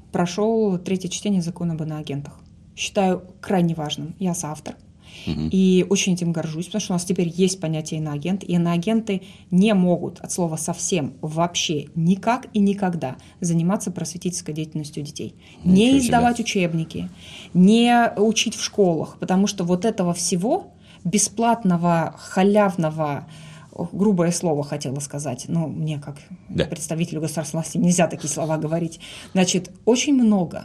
прошел третье чтение закона об иноагентах. Считаю крайне важным. Я соавтор. Угу. И очень этим горжусь, потому что у нас теперь есть понятие иноагент. И иноагенты не могут от слова совсем, вообще, никак и никогда заниматься просветительской деятельностью детей. Ничего не издавать себе. Учебники, не учить в школах, потому что вот этого всего бесплатного, халявного, грубое слово хотела сказать, но мне как да. представителю государственной власти нельзя такие слова говорить. Значит, очень много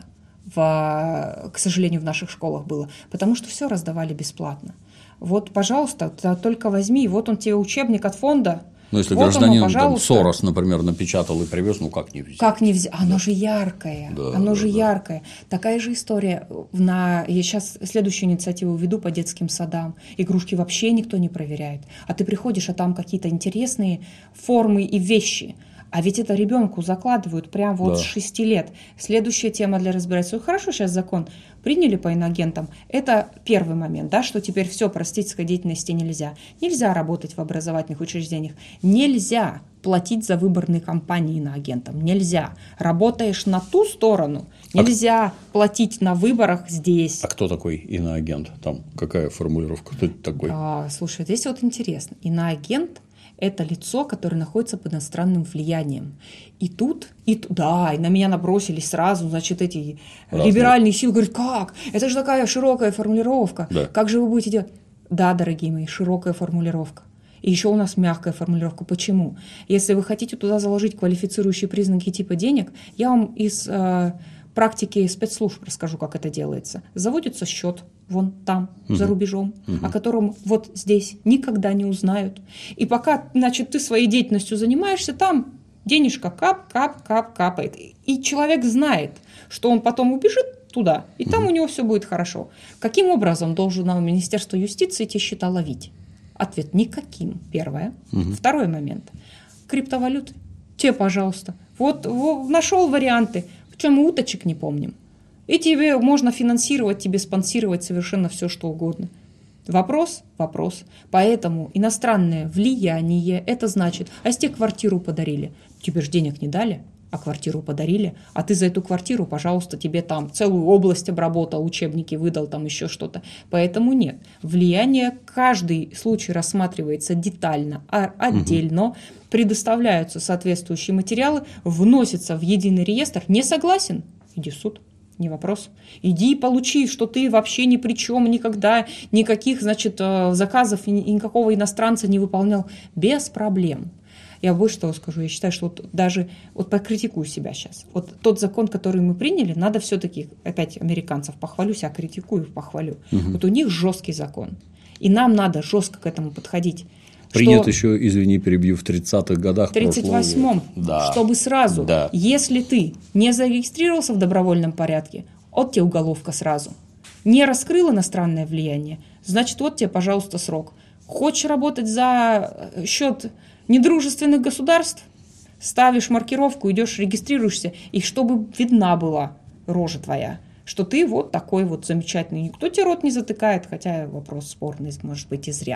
В, к сожалению, в наших школах было, потому что все раздавали бесплатно. Вот, пожалуйста, только возьми, вот он тебе учебник от фонда. Ну, если вот гражданин оно, там, Сорос, например, напечатал и привез, ну как не взять? Как не взять? Оно да. же яркое, да, оно да, же да. яркое. Такая же история. На... Я сейчас следующую инициативу веду по детским садам. Игрушки вообще никто не проверяет. А ты приходишь, а там какие-то интересные формы и вещи. А ведь это ребенку закладывают прямо вот да. с шести лет. Следующая тема для разбирательства. Хорошо, сейчас закон приняли по иноагентам. Это первый момент, да, что теперь все, просветительской деятельности нельзя. Нельзя работать в образовательных учреждениях. Нельзя платить за выборные кампании иноагентам. Нельзя. Работаешь на ту сторону, нельзя а платить на выборах здесь. А кто такой иноагент? Там какая формулировка? Кто это такой? А, слушай, здесь вот интересно. Иноагент – это лицо, которое находится под иностранным влиянием. И тут, и да, и на меня набросились сразу, значит, эти Разные. либеральные силы. Говорят, как? Это же такая широкая формулировка. Да. Как же вы будете делать? Да, дорогие мои, широкая формулировка. И еще у нас мягкая формулировка. Почему? Если вы хотите туда заложить квалифицирующие признаки типа денег, я вам из э, практики спецслужб расскажу, как это делается. Заводится счет вон там, угу. за рубежом, угу. о котором вот здесь никогда не узнают. И пока, значит, ты своей деятельностью занимаешься, там денежка кап, кап, кап, капает. И человек знает, что он потом убежит туда, и угу. там у него все будет хорошо. Каким образом должен нам Министерство юстиции эти счета ловить? Ответ – никаким. Первое. Угу. Второй момент. Криптовалюты. Те, пожалуйста. Вот, вот нашел варианты. Причем мы уточек не помним. И тебе можно финансировать, тебе спонсировать совершенно все, что угодно. Вопрос? Вопрос. Поэтому иностранное влияние, это значит, а если тебе квартиру подарили, тебе же денег не дали, а квартиру подарили, а ты за эту квартиру, пожалуйста, тебе там целую область обработал, учебники выдал, там еще что-то. Поэтому нет. Влияние, каждый случай рассматривается детально, отдельно, угу. предоставляются соответствующие материалы, вносятся в единый реестр. Не согласен? Иди в суд. Не вопрос. Иди и получи, что ты вообще ни при чем, никогда никаких, значит, заказов и никакого иностранца не выполнял. Без проблем. Я больше того скажу, я считаю, что вот даже, вот покритикую себя сейчас. Вот тот закон, который мы приняли, надо все-таки, опять американцев похвалю, себя критикую, похвалю. Угу. Вот у них жесткий закон. И нам надо жестко к этому подходить. Принят что еще, извини, перебью, в тридцатых годах. В тридцать восьмом, да. чтобы сразу, да. если ты не зарегистрировался в добровольном порядке, от тебе уголовка сразу. Не раскрыл иностранное влияние, значит, вот тебе, пожалуйста, срок. Хочешь работать за счет недружественных государств, ставишь маркировку, идешь, регистрируешься, и чтобы видна была рожа твоя, что ты вот такой вот замечательный. Никто тебе рот не затыкает, хотя вопрос спорный, может быть, и зря.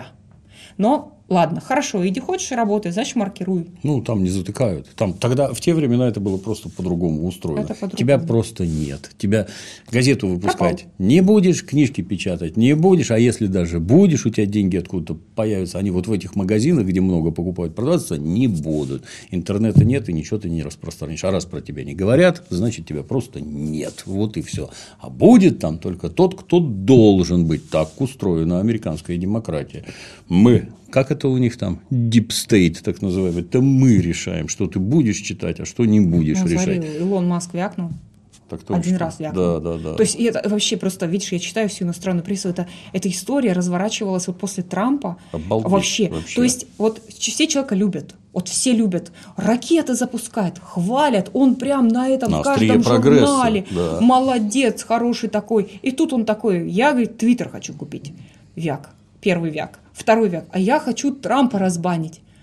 Но ладно, хорошо, иди хочешь работай, значит маркируй. Ну, там не затыкают. Там, тогда, в те времена это было просто по-другому устроено. По-другому. Тебя просто нет. Тебя газету выпускать Пропал. не будешь, книжки печатать не будешь, а если даже будешь, у тебя деньги откуда-то появятся, они вот в этих магазинах, где много покупают, продаваться не будут. Интернета нет, и ничего ты не распространишь. А раз про тебя не говорят, значит, тебя просто нет. Вот и все. А будет там только тот, кто должен быть. Так устроена американская демократия. Мы, как это у них там, deep state, так называемый, это мы решаем, что ты будешь читать, а что не будешь ну, решать. Смотри, Илон Маск вякнул. Так точно. Один раз вякнул. Да, да, да. То есть, это вообще просто, видишь, я читаю всю иностранную прессу, это, эта история разворачивалась вот после Трампа. Обалдеть, вообще. вообще. То есть, вот все человека любят. Вот все любят. Ракеты запускает, хвалят. Он прям на этом, на в каждом журнале. Да. Молодец, хороший такой. И тут он такой, я, говорит, Твиттер хочу купить. Вяк. Первый вяк. Второй вяк. А я хочу Трампа разбанить.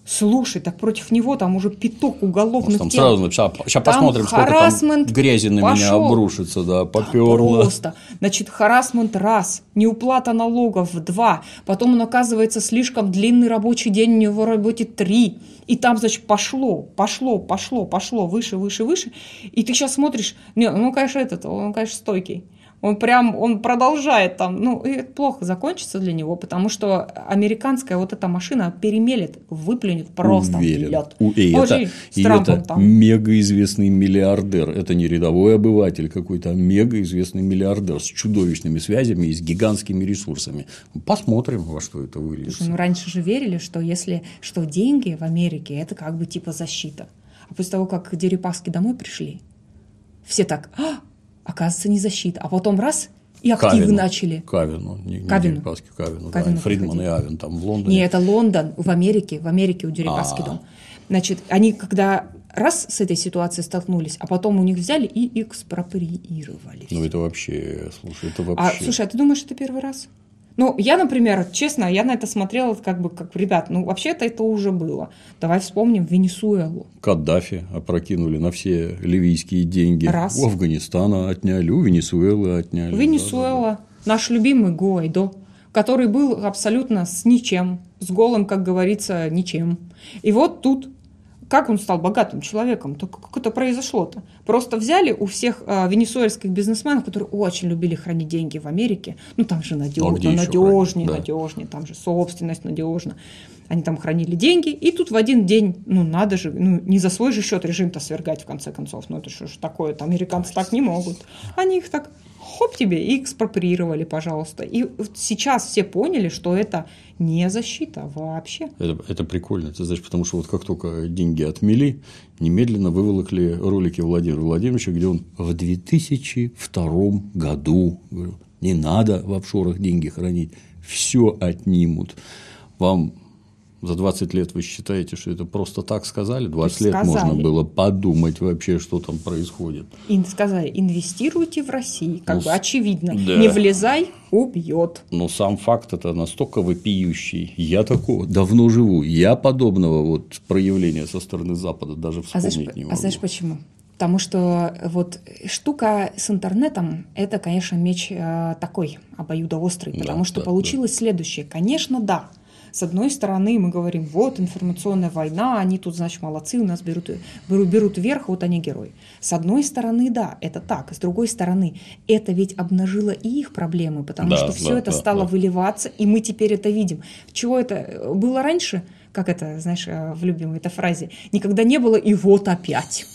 Слушай, так против него там уже пяток уголовных там дел. Сразу написал, сейчас посмотрим, сколько там грязи на меня пошел. обрушится, да, поперло. Просто. Значит, харассмент раз, неуплата налогов два, потом он, оказывается, слишком длинный рабочий день, у него работает три, и там, значит, пошло, пошло, пошло, пошло, выше, выше, выше, и ты сейчас смотришь, не, ну, конечно, этот, он, конечно, стойкий. Он прям, он продолжает там, ну, и это плохо закончится для него, потому что американская вот эта машина перемелет, выплюнет просто Уверен. в лед. У, и Вот это, с и Трампом это там. мегаизвестный миллиардер. Это не рядовой обыватель какой-то, а мегаизвестный миллиардер с чудовищными связями и с гигантскими ресурсами. Посмотрим, во что это выльется. Слушай, ну раньше же верили, что если что деньги в Америке, это как бы типа защита. А после того, как Дерипаски домой пришли, все так... А! Оказывается, не защита. А потом раз, и активы Кавину, начали. Кавину, не, не Кавину. Дерипаски, Кавину. Кавину Да, Фридман приходили. и Авен там в Лондоне. Не, это Лондон, в Америке. В Америке у Дерипаски дом. Значит, они когда раз с этой ситуацией столкнулись, а потом у них взяли и экспроприировали. Ну, это вообще, слушай, это А, вообще... слушай, а ты думаешь, это первый раз? Ну, я, например, честно, я на это смотрела как бы, как, ребят, ну, вообще-то это уже было. Давай вспомним Венесуэлу. Каддафи опрокинули на все ливийские деньги. Раз. У Афганистана отняли, у Венесуэлы отняли. Венесуэла, Да, да, да. наш любимый Гуайдо, который был абсолютно с ничем, с голым, как говорится, ничем. И вот тут, как он стал богатым человеком? То как это произошло-то? Просто взяли у всех а, венесуэльских бизнесменов, которые очень любили хранить деньги в Америке, ну там же надежно, Ну, а где еще надежнее, хранить? Да. надежнее, там же собственность надежна. Они там хранили деньги, и тут в один день, ну надо же, ну не за свой же счет режим-то свергать в конце концов, ну это что ж такое-то, американцы так не могут. Они их так хоп тебе и экспроприировали, пожалуйста. И сейчас все поняли, что это не защита вообще. Это, это прикольно, ты знаешь, потому что вот как только деньги отмели, немедленно выволокли ролики Владимира Владимировича, где он в две тысячи втором году говорил, не надо в офшорах деньги хранить, все отнимут. Вам за двадцать лет вы считаете, что это просто так сказали? двадцать лет сказали. можно было подумать вообще, что там происходит. И сказали, инвестируйте в России, как Ну, бы очевидно, да. не влезай, убьет. Но сам факт это настолько вопиющий. Я такого давно живу. Я подобного вот проявления со стороны Запада даже А вспомнить знаешь, не а могу. знаешь почему? Потому что вот штука с интернетом, это, конечно, меч э, такой обоюдоострый, Да, потому что да, получилось да. следующее. Конечно, да. С одной стороны, мы говорим, вот информационная война, они тут, значит, молодцы, у нас берут, берут, берут вверх, вот они герои. С одной стороны, да, это так. С другой стороны, это ведь обнажило и их проблемы, потому да, что да, все это да, стало да. выливаться, и мы теперь это видим. Чего это было раньше? Как это, знаешь, в любимой этой фразе? Никогда не было, и вот опять.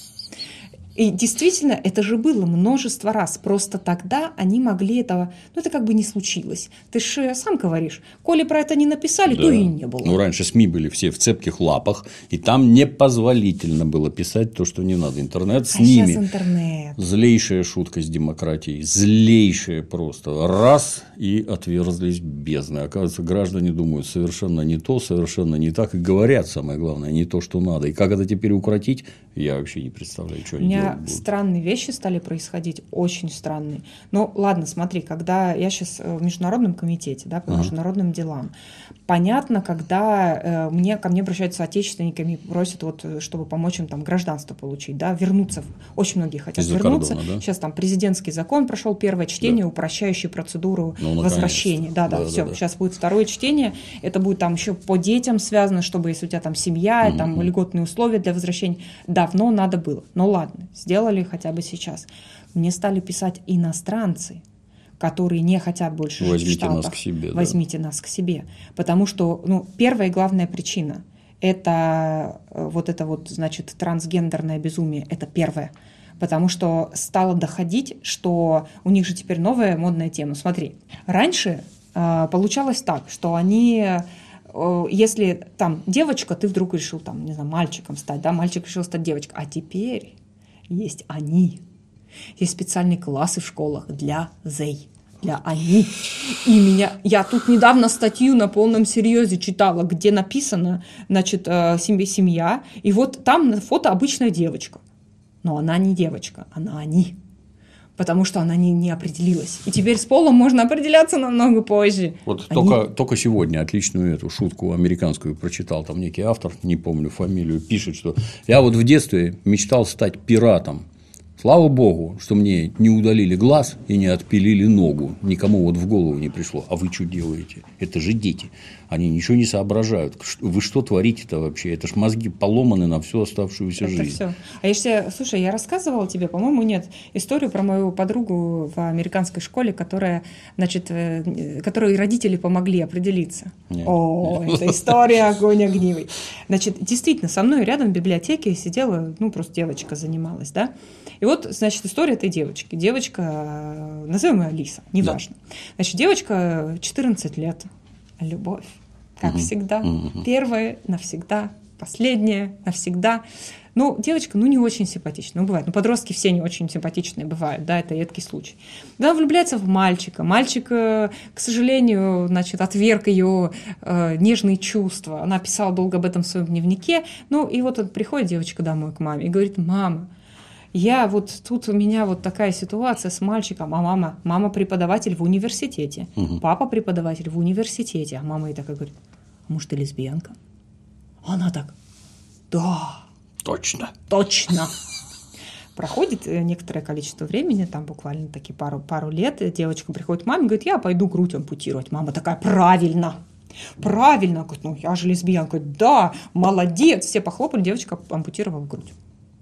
И действительно, это же было множество раз. Просто тогда они могли этого... Ну, это как бы не случилось. Ты же сам говоришь, коли про это не написали, Да. то и не было. Ну, раньше СМИ были все в цепких лапах, и там непозволительно было писать то, что не надо. Интернет с а ними. сейчас интернет. Злейшая шутка с демократией. Злейшая просто. Раз и отверзлись бездны. Оказывается, граждане думают совершенно не то, совершенно не так. И говорят, самое главное, не то, что надо. И как это теперь укротить, я вообще не представляю, что У они меня делать будут. странные вещи стали происходить, очень странные. Ну, ладно, смотри, когда я сейчас в Международном комитете, да, по Ага. международным делам, понятно, когда э, мне, ко мне обращаются соотечественниками, просят, вот, чтобы помочь им там гражданство получить, да, вернуться. Очень многие хотят Из-за вернуться. кордона, да? Сейчас там президентский закон прошел, первое чтение, упрощающий процедуру Ну, возвращения. Да, да, Да, да, все. да. Сейчас будет второе чтение. Это будет там еще по детям связано, чтобы если у тебя там семья, Мгм. там льготные условия для возвращения. Давно надо было. Ну ладно, сделали хотя бы сейчас. Мне стали писать иностранцы, которые не хотят больше жить Возьмите в Штатах. нас к себе, да. Возьмите нас к себе. Потому что, ну, первая и главная причина – это э, вот это вот, значит, трансгендерное безумие. Это первое. Потому что стало доходить, что у них же теперь новая модная тема. Смотри, раньше э, получалось так, что они... Если там девочка, ты вдруг решил там, не знаю, мальчиком стать, да, мальчик решил стать девочкой, а теперь есть они. Есть специальные классы в школах для зей, для они. И меня, я тут недавно статью на полном серьезе читала, где написано, значит, семья, семья, и вот там на фото обычная девочка. Но она не девочка, она они. потому что она не, не определилась. И теперь с полом можно определяться намного позже. Вот Они... только, только сегодня отличную эту шутку американскую прочитал. Там некий автор, не помню фамилию, пишет, что я вот в детстве мечтал стать пиратом. Слава богу, что мне не удалили глаз и не отпилили ногу. Никому вот в голову не пришло. А вы что делаете? Это же дети. Они ничего не соображают. Вы что творите-то вообще? Это ж мозги поломаны на всю оставшуюся это жизнь. Все. А если, слушай, я рассказывала тебе, по-моему, нет, историю про мою подругу в американской школе, которая, значит, которой родители помогли определиться. Нет. О, нет. Это история огонь огнивый. Значит, действительно, со мной рядом в библиотеке сидела, ну, просто девочка занималась, да. И вот, значит, история этой девочки. Девочка, назовем ее Алиса, неважно. Да. Значит, девочка четырнадцать лет. Любовь, как угу. всегда. Угу. Первая навсегда, последняя навсегда. Ну, девочка, ну, не очень симпатичная. Ну, бывает. Ну, подростки все не очень симпатичные бывают, да, это редкий случай. Она влюбляется в мальчика. Мальчик, к сожалению, значит, отверг ее э, нежные чувства. Она писала долго об этом в своем дневнике. Ну, и вот приходит девочка домой к маме и говорит: мама, я вот тут у меня вот такая ситуация с мальчиком, а мама, мама преподаватель в университете, угу. папа преподаватель в университете, а мама ей такая говорит: а может, ты лесбиянка? А она так: да. Точно. Точно. Проходит некоторое количество времени, там буквально таки пару, пару лет, девочка приходит к маме и говорит: я пойду грудь ампутировать. Мама такая: правильно. Правильно. Говорит: ну я же лесбиянка. Да, молодец. Все похлопали, девочка ампутировала грудь.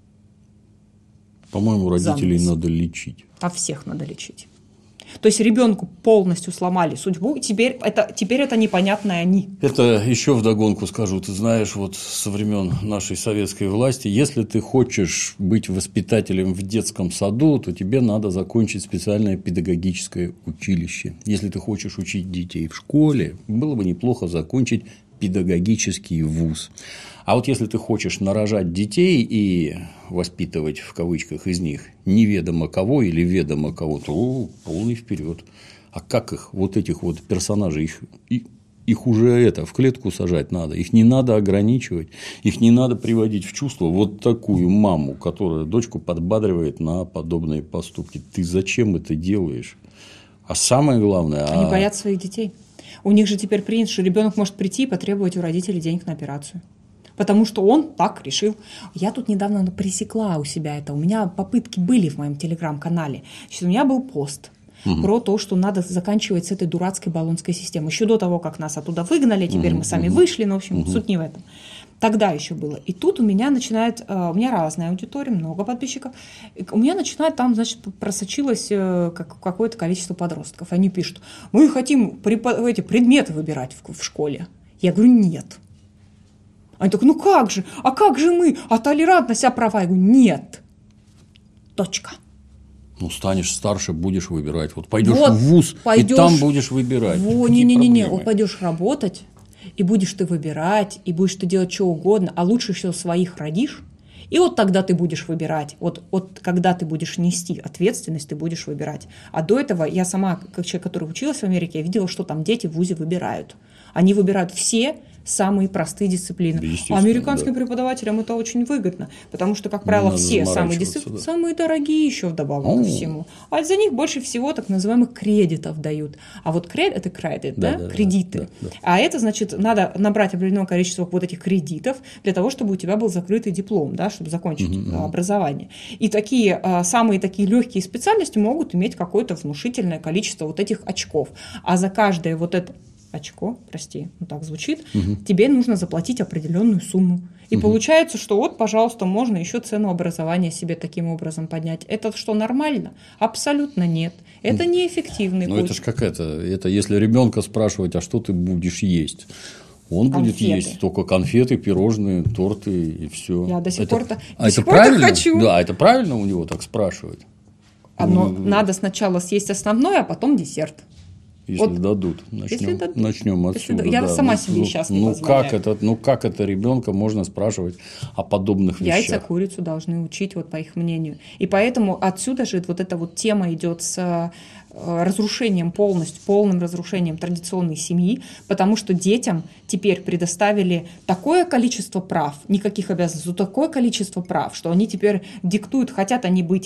По-моему, родителей Занавес. Надо лечить. А всех надо лечить. То есть ребенку полностью сломали судьбу, и теперь это, теперь это непонятные они. Это еще вдогонку скажу. Ты знаешь, вот со времен нашей советской власти, если ты хочешь быть воспитателем в детском саду, то тебе надо закончить специальное педагогическое училище. Если ты хочешь учить детей в школе, было бы неплохо закончить педагогический вуз. А вот если ты хочешь нарожать детей и воспитывать, в кавычках, из них неведомо кого или ведомо кого, то о, полный вперед. А как их, вот этих вот персонажей, их, их уже это, в клетку сажать надо, их не надо ограничивать, их не надо приводить в чувство. Вот такую маму, которая дочку подбадривает на подобные поступки. Ты зачем это делаешь? А самое главное… Они а... боятся своих детей. У них же теперь принято, что ребенок может прийти и потребовать у родителей денег на операцию. Потому что он так решил. Я тут недавно пресекла у себя это. У меня попытки были в моем телеграм-канале. Значит, у меня был пост угу. про то, что надо заканчивать с этой дурацкой баллонской системой. Еще до того, как нас оттуда выгнали, теперь угу. мы сами угу. вышли. Ну, в общем, угу. суть не в этом. Тогда еще было. И тут у меня начинает, у меня разная аудитория, много подписчиков. У меня начинает там, значит, просочилось какое-то количество подростков. Они пишут: мы хотим эти предметы выбирать в школе. Я говорю: нет. Они так: ну как же, а как же мы, а толерантность, а права? Я говорю: нет. Точка. Ну, станешь старше, будешь выбирать. Вот пойдешь вот, в вуз, пойдешь, и там будешь выбирать. Во, не-не-не, вот пойдешь работать, и будешь ты выбирать, и будешь ты делать что угодно, а лучше еще своих родишь. И вот тогда ты будешь выбирать. Вот, вот когда ты будешь нести ответственность, ты будешь выбирать. А до этого я сама, как человек, который училась в Америке, я видела, что там дети в вузе выбирают. Они выбирают все самые простые дисциплины. А американским да. преподавателям это очень выгодно, потому что, как правило, все самые дисциплины, да. самые дорогие еще вдобавок О-о-о. ко всему. А за них больше всего так называемых кредитов дают. А вот кредит – это кредит, да, да, да, кредиты. Да, да, да. А это, значит, надо набрать определенное количество вот этих кредитов для того, чтобы у тебя был закрытый диплом, да, чтобы закончить угу, образование. И такие, самые такие легкие специальности могут иметь какое-то внушительное количество вот этих очков. А за каждое вот это очко, прости, ну так звучит, угу. тебе нужно заплатить определенную сумму. И угу. получается, что вот, пожалуйста, можно еще цену образования себе таким образом поднять. Это что, нормально? Абсолютно нет. Это неэффективный ну, путь. Ну, это ж какая-то… Это если ребенка спрашивать, а что ты будешь есть? Он конфеты. Будет есть только конфеты, пирожные, торты и все. Я до сих это, пор-то, а до это сих правильно? пор хочу. Да, это правильно у него так спрашивать? Оно, ну, надо сначала съесть основное, а потом десерт. Если вот, дадут, начнем, если дадут. начнем отсюда. Я да. сама ну, себе ну, сейчас не ну, позволяю. Как это, ну как это ребенка можно спрашивать о подобных вещах? Яйца, курицу должны учить, вот по их мнению. И поэтому отсюда же вот эта вот тема идет с разрушением полностью, полным разрушением традиционной семьи, потому что детям теперь предоставили такое количество прав, никаких обязанностей, но такое количество прав, что они теперь диктуют, хотят они быть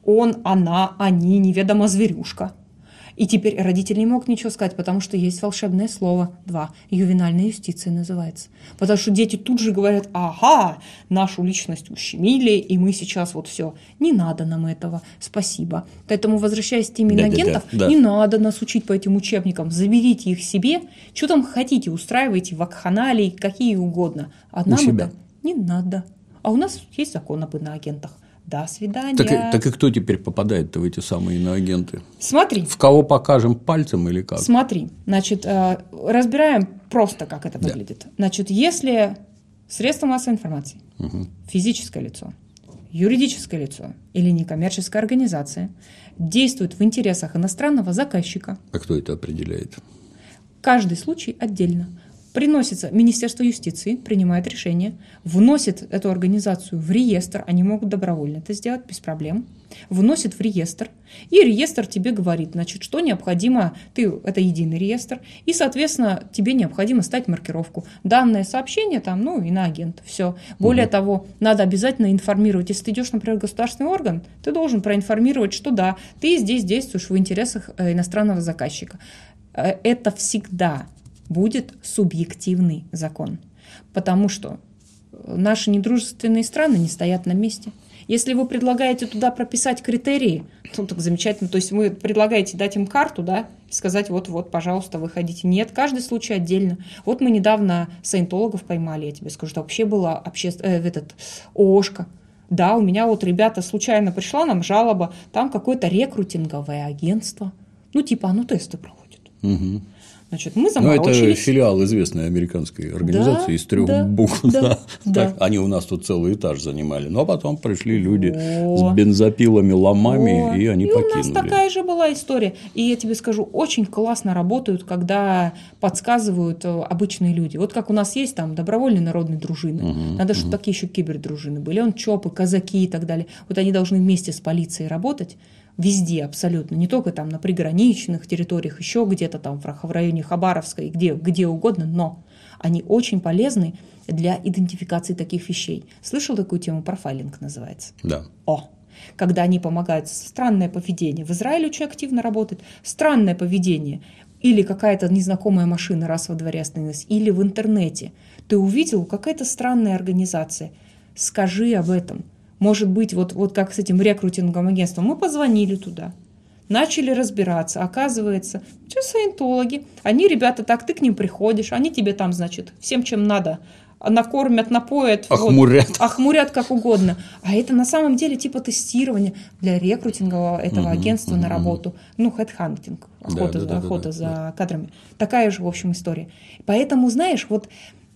он, она, они, неведомо зверюшка. И теперь родители не могут ничего сказать, потому что есть волшебное слово. Два. Ювенальная юстиция называется. Потому что дети тут же говорят: ага, нашу личность ущемили, и мы сейчас вот все. Не надо нам этого. Спасибо. Поэтому, возвращаясь к теме Да, инагентов, да, да, да. не надо нас учить по этим учебникам. Заберите их себе. Что там хотите, устраивайте вакханалии, какие угодно. А нам себя. это не надо. А у нас есть закон об иноагентах. До свидания. Так, и- так и кто теперь попадает-то в эти самые иноагенты? Смотри. В кого покажем пальцем или как? Смотри, значит, э, разбираем просто, как это Да. выглядит. Значит, если средство массовой информации, Угу. физическое лицо, юридическое лицо или некоммерческая организация действует в интересах иностранного заказчика, А кто это определяет? каждый случай отдельно. Приносится Министерство юстиции, принимает решение, вносит эту организацию в реестр, они могут добровольно это сделать без проблем, вносит в реестр, и реестр тебе говорит, значит, что необходимо, ты, это единый реестр, и, соответственно, тебе необходимо ставить маркировку. Данное сообщение, там, ну, иноагент, все. Более Угу. того, надо обязательно информировать, если ты идешь, например, в государственный орган, ты должен проинформировать, что да, ты здесь действуешь в интересах э, иностранного заказчика. Э, Это всегда будет субъективный закон, потому что наши недружественные страны не стоят на месте. Если вы предлагаете туда прописать критерии, то так замечательно. То есть вы предлагаете дать им карту, да, и сказать: вот-вот, пожалуйста, выходите. Нет, каждый случай отдельно. Вот мы недавно саентологов поймали, я тебе скажу, что вообще была обще... э, этот ООшка. Да, у меня вот ребята, случайно пришла нам жалоба, там какое-то рекрутинговое агентство. Ну, типа, оно тесты проводит. Угу. Значит, мы Ну, заморочились. это филиал известной американской организации Да, из трех да, букв. да, Да. да. Так, они у нас тут целый этаж занимали. Но потом пришли люди О. с бензопилами, ломами, О, и они и покинули. у нас такая же была история. И я тебе скажу, очень классно работают, когда подсказывают э, обычные люди. Вот как у нас есть там добровольные народные дружины. Угу, Надо, чтобы такие еще кибердружины были. Он ЧОПы, казаки и так далее. Вот они должны вместе с полицией работать. Везде абсолютно, не только там на приграничных территориях, еще где-то там в районе Хабаровска и где, где угодно, но они очень полезны для идентификации таких вещей. Слышал такую тему? Профайлинг называется. Да. О, когда они помогают. Странное поведение. В Израиле очень активно работает. Странное поведение. Или какая-то незнакомая машина раз во дворе остановилась. Или в интернете. Ты увидел, какая-то странная организация. Скажи об этом. Может быть, вот, вот как с этим рекрутинговым агентством. Мы позвонили туда. Начали разбираться. Оказывается, что саентологи. Они, ребята, так, ты к ним приходишь. Они тебе там, значит, всем, чем надо, накормят, напоят. Охмурят. Вот, охмурят как угодно. А это на самом деле типа тестирование для рекрутингового этого Угу, агентства угу, на работу. Ну, хедхантинг, охота, Да, да, да, охота да, за да. кадрами. Такая же, в общем, история. Поэтому, знаешь, вот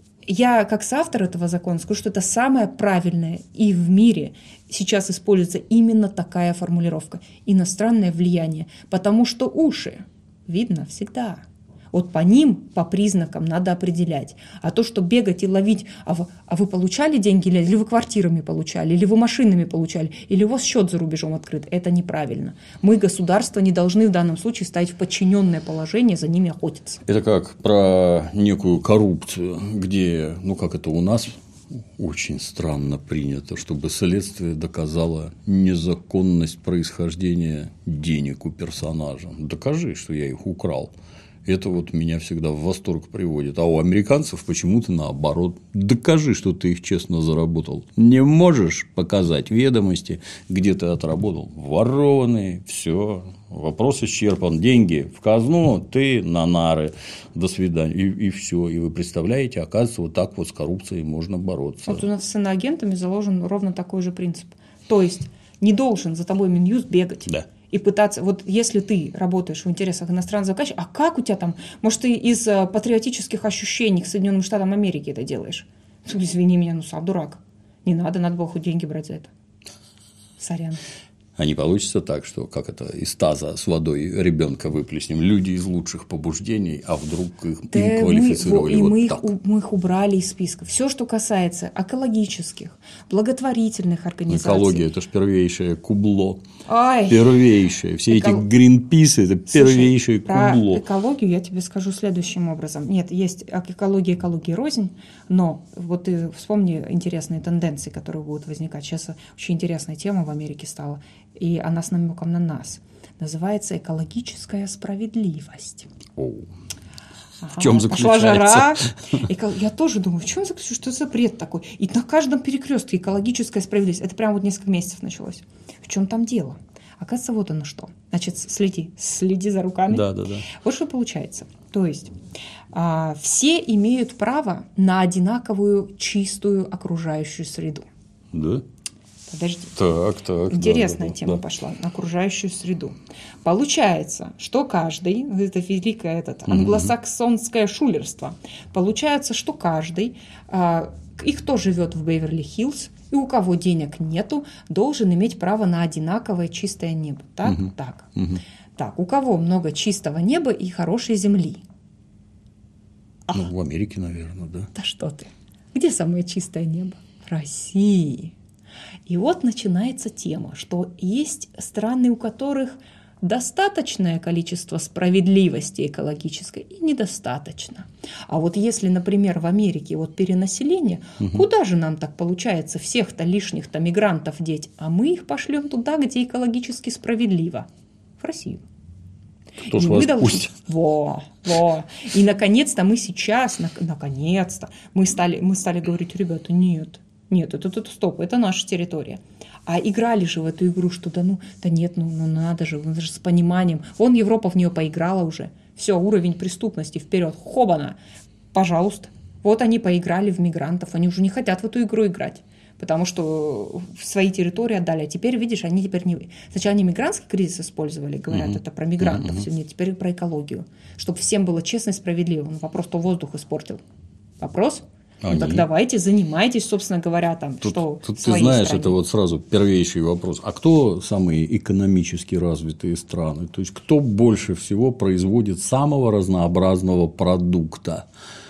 я, как соавтор этого закона, скажу, что это самое правильное, и в мире сейчас используется именно такая формулировка – иностранное влияние, потому что уши видно всегда. Вот по ним, по признакам надо определять. А то, что бегать и ловить, а вы, а вы получали деньги, или вы квартирами получали, или вы машинами получали, или у вас счет за рубежом открыт, это неправильно. Мы, государство, не должны в данном случае ставить в подчиненное положение, за ними охотиться. Это как про некую коррупцию, где, ну как это у нас очень странно принято, чтобы следствие доказало незаконность происхождения денег у персонажа. Докажи, что я их украл. Это вот меня всегда в восторг приводит. А у американцев почему-то наоборот. Докажи, что ты их честно заработал. Не можешь показать ведомости, где ты отработал. Ворованные, все. Вопрос исчерпан. Деньги в казну, ты на нары. До свидания. И, и все. И вы представляете, оказывается, вот так вот с коррупцией можно бороться. Вот у нас с иноагентами заложен ровно такой же принцип. То есть не должен за тобой Минюст бегать. Да. И пытаться, вот если ты работаешь в интересах иностранного заказчика, а как у тебя там, может, ты из патриотических ощущений к Соединенным Штатам Америки это делаешь? Извини меня, ну сам дурак. Не надо, надо было хоть деньги брать за это. Сорян. А не получится так, что как это из таза с водой ребенка выплеснем. Люди из лучших побуждений, а вдруг их Да им квалифицировали мы, вот мы так. Их, мы их убрали из списка. Все, что касается экологических, благотворительных организаций. Экология – это же первейшее кубло. Ай. Первейшее. Все Эко... эти гринписы – это первейшее Слушай, кубло. Про экологию я тебе скажу следующим образом. Нет, есть экология, экология рознь, но вот ты вспомни интересные тенденции, которые будут возникать. Сейчас очень интересная тема в Америке стала. и она с намеком на нас. Называется экологическая справедливость. Оу. Ага, в чем заключается? Пошла жара. Эко... Я тоже думаю, в чем заключается, что это за бред такой? И на каждом перекрестке экологическая справедливость. Это прямо вот несколько месяцев началось. В чем там дело? Оказывается, вот оно что. Значит, следи, следи за руками. Да, да, да. Вот что получается. То есть а, все имеют право на одинаковую чистую окружающую среду. Да? Подожди. Так, так. Интересная да, да, тема да. пошла. Окружающую среду. Получается, что каждый, это великое этот, англосаксонское шулерство, получается, что каждый, а, и кто живет в Беверли-Хиллз, и у кого денег нету, должен иметь право на одинаковое чистое небо. Так? Угу. Так. Угу. Так, у кого много чистого неба и хорошей земли? Ну, в Америке, наверное, да. Да что ты? Где самое чистое небо? В России. И вот начинается тема, что есть страны, у которых достаточное количество справедливости экологической и недостаточно. А вот если, например, в Америке вот перенаселение, угу. куда же нам так получается всех-то лишних-то мигрантов деть? А мы их пошлем туда, где экологически справедливо. В Россию. Кто ж вас пустит? Во, во. И наконец-то мы сейчас, наконец-то, мы стали, мы стали говорить, ребята, нет, нет, это, это стоп, это наша территория. А играли же в эту игру, что да ну, да нет, ну, ну надо же, надо же с пониманием. Вон Европа в нее поиграла уже. Все, уровень преступности вперед, хобана, пожалуйста. Вот они поиграли в мигрантов, они уже не хотят в эту игру играть. Потому что свои территории отдали. А теперь, видишь, они теперь не... Сначала они мигрантский кризис использовали, говорят, uh-huh. это про мигрантов. Uh-huh. Нет, теперь про экологию. Чтобы всем было честно и справедливо. Ну, вопрос, кто воздух испортил. Вопрос? Ну, так давайте, занимайтесь, собственно говоря, там, тут, что тут в ты своей знаешь, стране. Это вот сразу первейший вопрос. А кто самые экономически развитые страны? То есть, кто больше всего производит самого разнообразного продукта?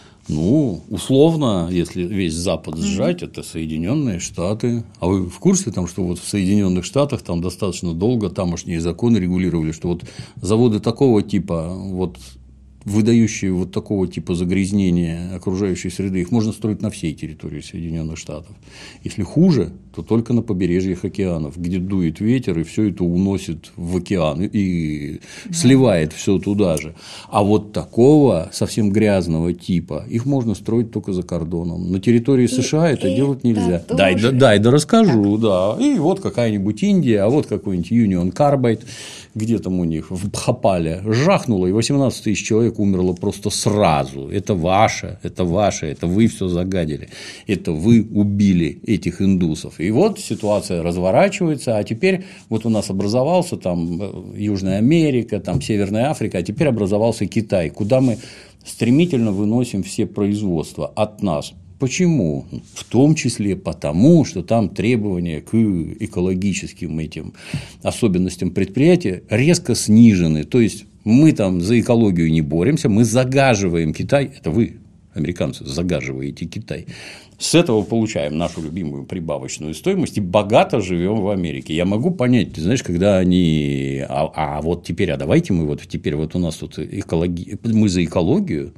Ну, условно, если весь Запад сжать, mm-hmm. это Соединенные Штаты. А вы в курсе, там, что вот в Соединенных Штатах там достаточно долго тамошние законы регулировали, что вот заводы такого типа, вот, выдающие вот такого типа загрязнения окружающей среды, их можно строить на всей территории Соединенных Штатов. Если хуже, то только на побережьях океанов, где дует ветер и все это уносит в океан и да. сливает все туда же. А вот такого совсем грязного типа их можно строить только за кордоном. На территории США и это, это делать нельзя. Дай, да, дай, да расскажу, так. да. И вот какая-нибудь Индия, а вот какой-нибудь Union Carbide, где там у них в Бхопале жахнуло, и восемнадцать тысяч человек умерло просто сразу. Это ваше, это ваше, это вы все загадили, это вы убили этих индусов. И вот ситуация разворачивается, а теперь вот у нас образовался там Южная Америка, там Северная Африка, а теперь образовался Китай, куда мы стремительно выносим все производства от нас. Почему? В том числе потому, что там требования к экологическим этим особенностям предприятия резко снижены. То есть мы там за экологию не боремся, мы загаживаем Китай. Это вы, американцы, загаживаете Китай. С этого получаем нашу любимую прибавочную стоимость и богато живем в Америке. Я могу понять, ты знаешь, когда они. А, а вот теперь, а давайте мы вот теперь вот у нас тут экология, мы за экологию.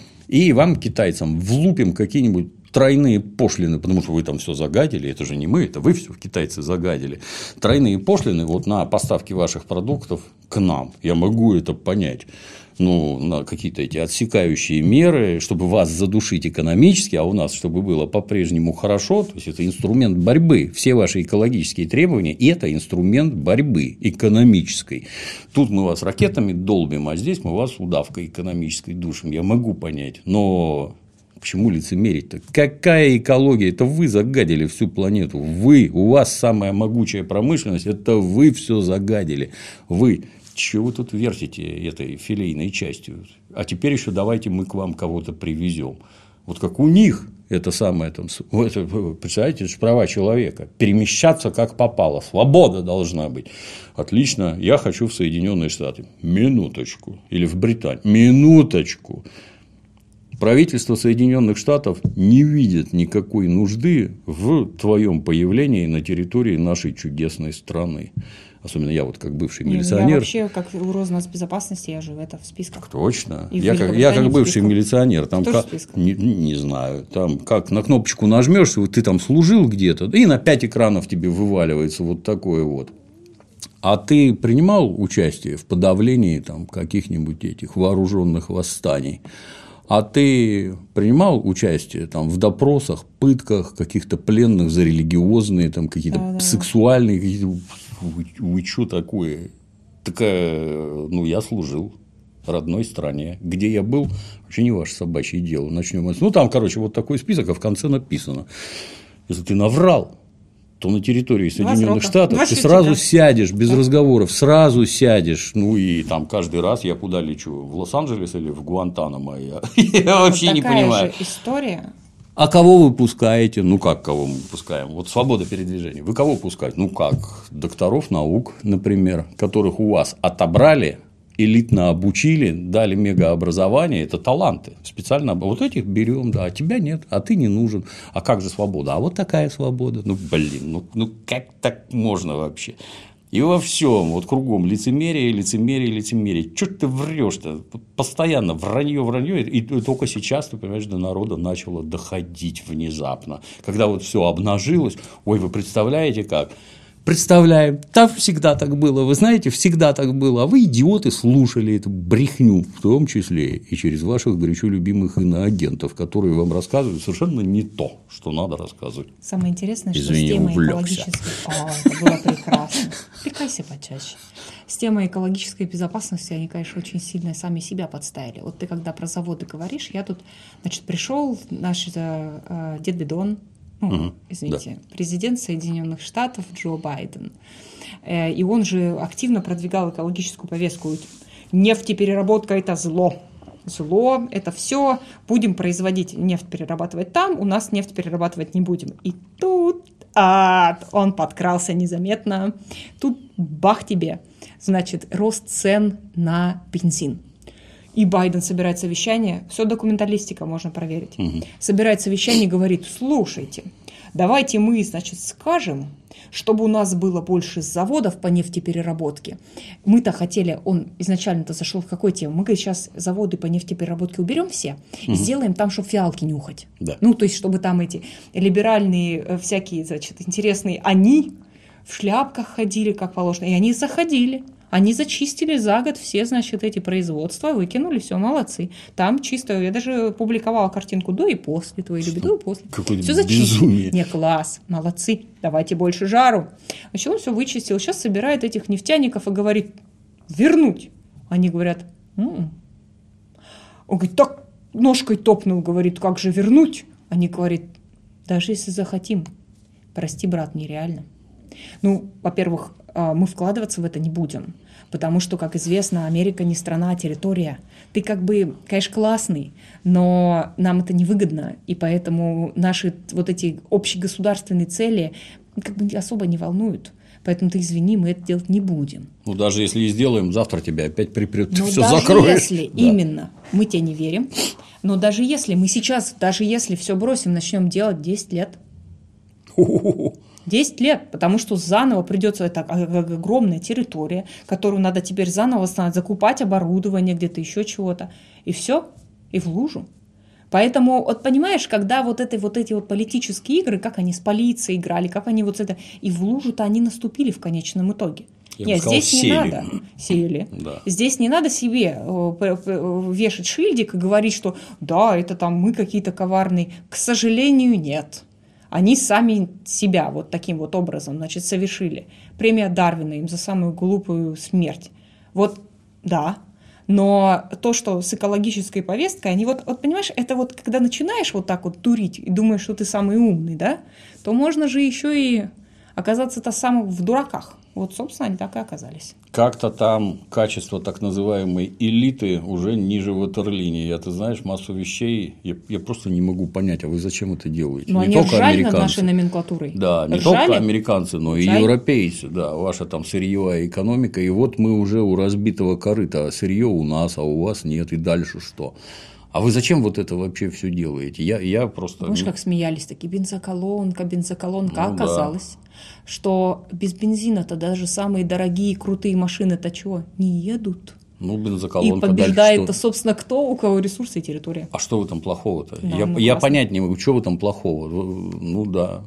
И вам, китайцам, влупим какие-нибудь тройные пошлины, потому что вы там все загадили, это же не мы, это вы все, китайцы, загадили. Тройные пошлины вот на поставки ваших продуктов к нам. Я могу это понять. Ну, на какие-то эти отсекающие меры, чтобы вас задушить экономически, а у нас, чтобы было по-прежнему хорошо, то есть это инструмент борьбы. Все ваши экологические требования – это инструмент борьбы экономической. Тут мы вас ракетами долбим, а здесь мы вас удавкой экономической душим. Я могу понять, но почему лицемерить-то? Какая экология? Это вы загадили всю планету. Вы, у вас самая могучая промышленность, это вы все загадили. Вы. Чего вы тут вертите этой филейной частью? А теперь еще давайте мы к вам кого-то привезем. Вот как у них это самое, там, это, представляете, это же права человека. Перемещаться как попало. Свобода должна быть. Отлично, я хочу в Соединенные Штаты. Минуточку. Или в Британию. Минуточку. Правительство Соединенных Штатов не видит никакой нужды в твоем появлении на территории нашей чудесной страны. Особенно я вот как бывший милиционер. Я вообще, как у Роснацбезопасности, я же в этом в списках. Точно. Я как, я как бывший милиционер. Там как, не, не знаю. Там как на кнопочку нажмешь, вот ты там служил где-то, и на пять экранов тебе вываливается вот такое вот. А ты принимал участие в подавлении там, каких-нибудь этих вооруженных восстаний? А ты принимал участие там, в допросах, пытках каких-то пленных за религиозные, там, какие-то да, сексуальные, какие-то... Вы, вы что такое? Такая, ну, я служил родной стране. Где я был, вообще не ваше собачье дело. Начнем. Ну, там, короче, вот такой список, а в конце написано. Если ты наврал, то на территории Соединенных Штатов Два ты сразу да. сядешь, без да. разговоров, сразу сядешь. Ну, и там каждый раз я куда лечу? В Лос-Анджелес или в Гуантанамо? Я, я вообще не понимаю. Такая же история. А кого вы пускаете? Ну, как кого мы пускаем? Вот свобода передвижения. Вы кого пускаете? Ну, как? Докторов наук, например, которых у вас отобрали, элитно обучили, дали мегаобразование, это таланты. Специально вот этих берем, да, а тебя нет, а ты не нужен. А как же свобода? А вот такая свобода. Ну, блин, ну, ну как так можно вообще? И во всем, вот кругом лицемерие, лицемерие, лицемерие. Чё ты врешь-то? Постоянно вранье, вранье. И только сейчас, ты понимаешь, до народа начало доходить внезапно. Когда вот все обнажилось, ой, вы представляете как? Представляем, там всегда так было, вы знаете, всегда так было, а вы, идиоты, слушали эту брехню, в том числе и через ваших горячо любимых иноагентов, которые вам рассказывают совершенно не то, что надо рассказывать. Самое интересное, что Извини, с темой увлекся. экологической... О, это было прекрасно. Пикайся почаще. С темой экологической безопасности они, конечно, очень сильно сами себя подставили. Вот ты когда про заводы говоришь, я тут, значит, пришел наш э, дед Бидон, Ну, угу, извините, да. президент Соединенных Штатов Джо Байден. И он же активно продвигал экологическую повестку. Нефтепереработка – это зло. Зло – это все. Будем производить нефть, перерабатывать там, у нас нефть перерабатывать не будем. И тут а, он подкрался незаметно. Тут бах тебе. Значит, рост цен на бензин. И Байден собирает совещание, все документалистика, можно проверить. Угу. Собирает совещание и говорит: слушайте, давайте мы, значит, скажем, чтобы у нас было больше заводов по нефтепереработке. Мы-то хотели, он изначально-то зашел в какой тему? Мы, говорит, сейчас заводы по нефтепереработке уберем все угу. и сделаем там, чтобы фиалки нюхать. Да. Ну, то есть, чтобы там эти либеральные всякие, значит, интересные, они в шляпках ходили, как положено, и они заходили. Они зачистили за год все, значит, эти производства, выкинули, все, молодцы. Там чисто, я даже публиковала картинку до и после, твои любви, до и после. Какое-то все безумие. Не, класс, молодцы, давайте больше жару. Значит, он все вычистил, сейчас собирает этих нефтяников и говорит: вернуть. Они говорят: м-м. Он говорит, так ножкой топнул, говорит, как же вернуть? Они говорят: даже если захотим, прости, брат, нереально. Ну, во-первых, мы вкладываться в это не будем, потому что, как известно, Америка не страна, а территория. Ты как бы, конечно, классный, но нам это невыгодно, и поэтому наши вот эти общегосударственные цели как бы особо не волнуют. Поэтому ты извини, мы это делать не будем. Ну, даже если и сделаем, завтра тебя опять припрет, ты но все даже закроешь. Если, да. Именно, мы тебе не верим, но даже если мы сейчас, даже если все бросим, начнем делать десять лет, десять лет, потому что заново придется, это огромная территория, которую надо теперь заново восстанавливать, закупать оборудование, где-то еще чего-то, и все, и в лужу. Поэтому, вот понимаешь, когда вот, это, вот эти вот политические игры, как они с полицией играли, как они вот это, и в лужу-то они наступили в конечном итоге. Я Нет, сказал, здесь не сели. надо. Сели. Да. Здесь не надо себе вешать шильдик и говорить, что да, это там мы какие-то коварные. К сожалению, нет. Они сами себя вот таким вот образом, значит, совершили. Премия Дарвина им за самую глупую смерть. Вот, да. Но то, что с экологической повесткой, они вот, вот, понимаешь, это вот, когда начинаешь вот так вот дурить и думаешь, что ты самый умный, да, то можно же еще и оказаться-то самым в дураках. Вот, собственно, они так и оказались. Как-то там качество так называемой элиты уже ниже ватерлинии. Я, ты знаешь, массу вещей я, я просто не могу понять, а вы зачем это делаете? Но не они только ржали американцы. над нашей номенклатурой. Да, не ржали? только американцы, но ржали? И европейцы. Да, ваша там сырьевая экономика. И вот мы уже у разбитого корыта. А сырье у нас, а у вас нет. И дальше что? А вы зачем вот это вообще все делаете? Я, я просто... Помнишь, как смеялись такие, бензоколонка, бензоколонка. Ну, оказалось, да. что без бензина-то даже самые дорогие, крутые машины-то чего? Не едут. Ну, бензоколонка. И побеждает-то, собственно, кто, у кого ресурсы и территория. А что в этом плохого-то? Да, я ну, я понять не могу, что в этом плохого. Ну, да.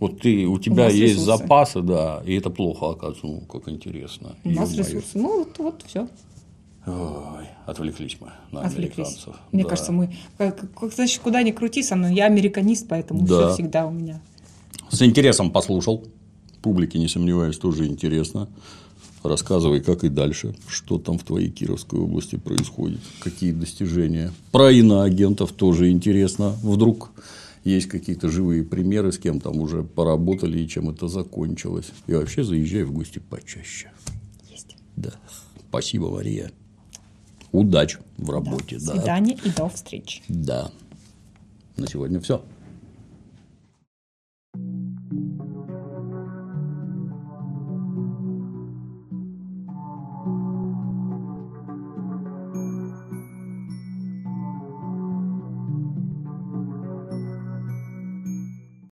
Вот ты, у тебя у нас есть ресурсы. запасы, да, и это плохо, оказывается, ну, как интересно. У нас Ё-моё. ресурсы. Ну, вот, вот все. Ой, отвлеклись мы на Отвлеклись. американцев. Мне да. кажется, мы, как, как, значит, куда ни крути со мной, я американист, поэтому Да. все всегда у меня. С интересом послушал. Публике, не сомневаюсь, тоже интересно. Рассказывай, как и дальше, что там в твоей Кировской области происходит, какие достижения. Про иноагентов тоже интересно. Вдруг есть какие-то живые примеры, с кем там уже поработали и чем это закончилось. И вообще заезжай в гости почаще. Есть. Да. Спасибо, Мария. Удачи в работе. До Да. свидания и до встречи. Да. На сегодня все.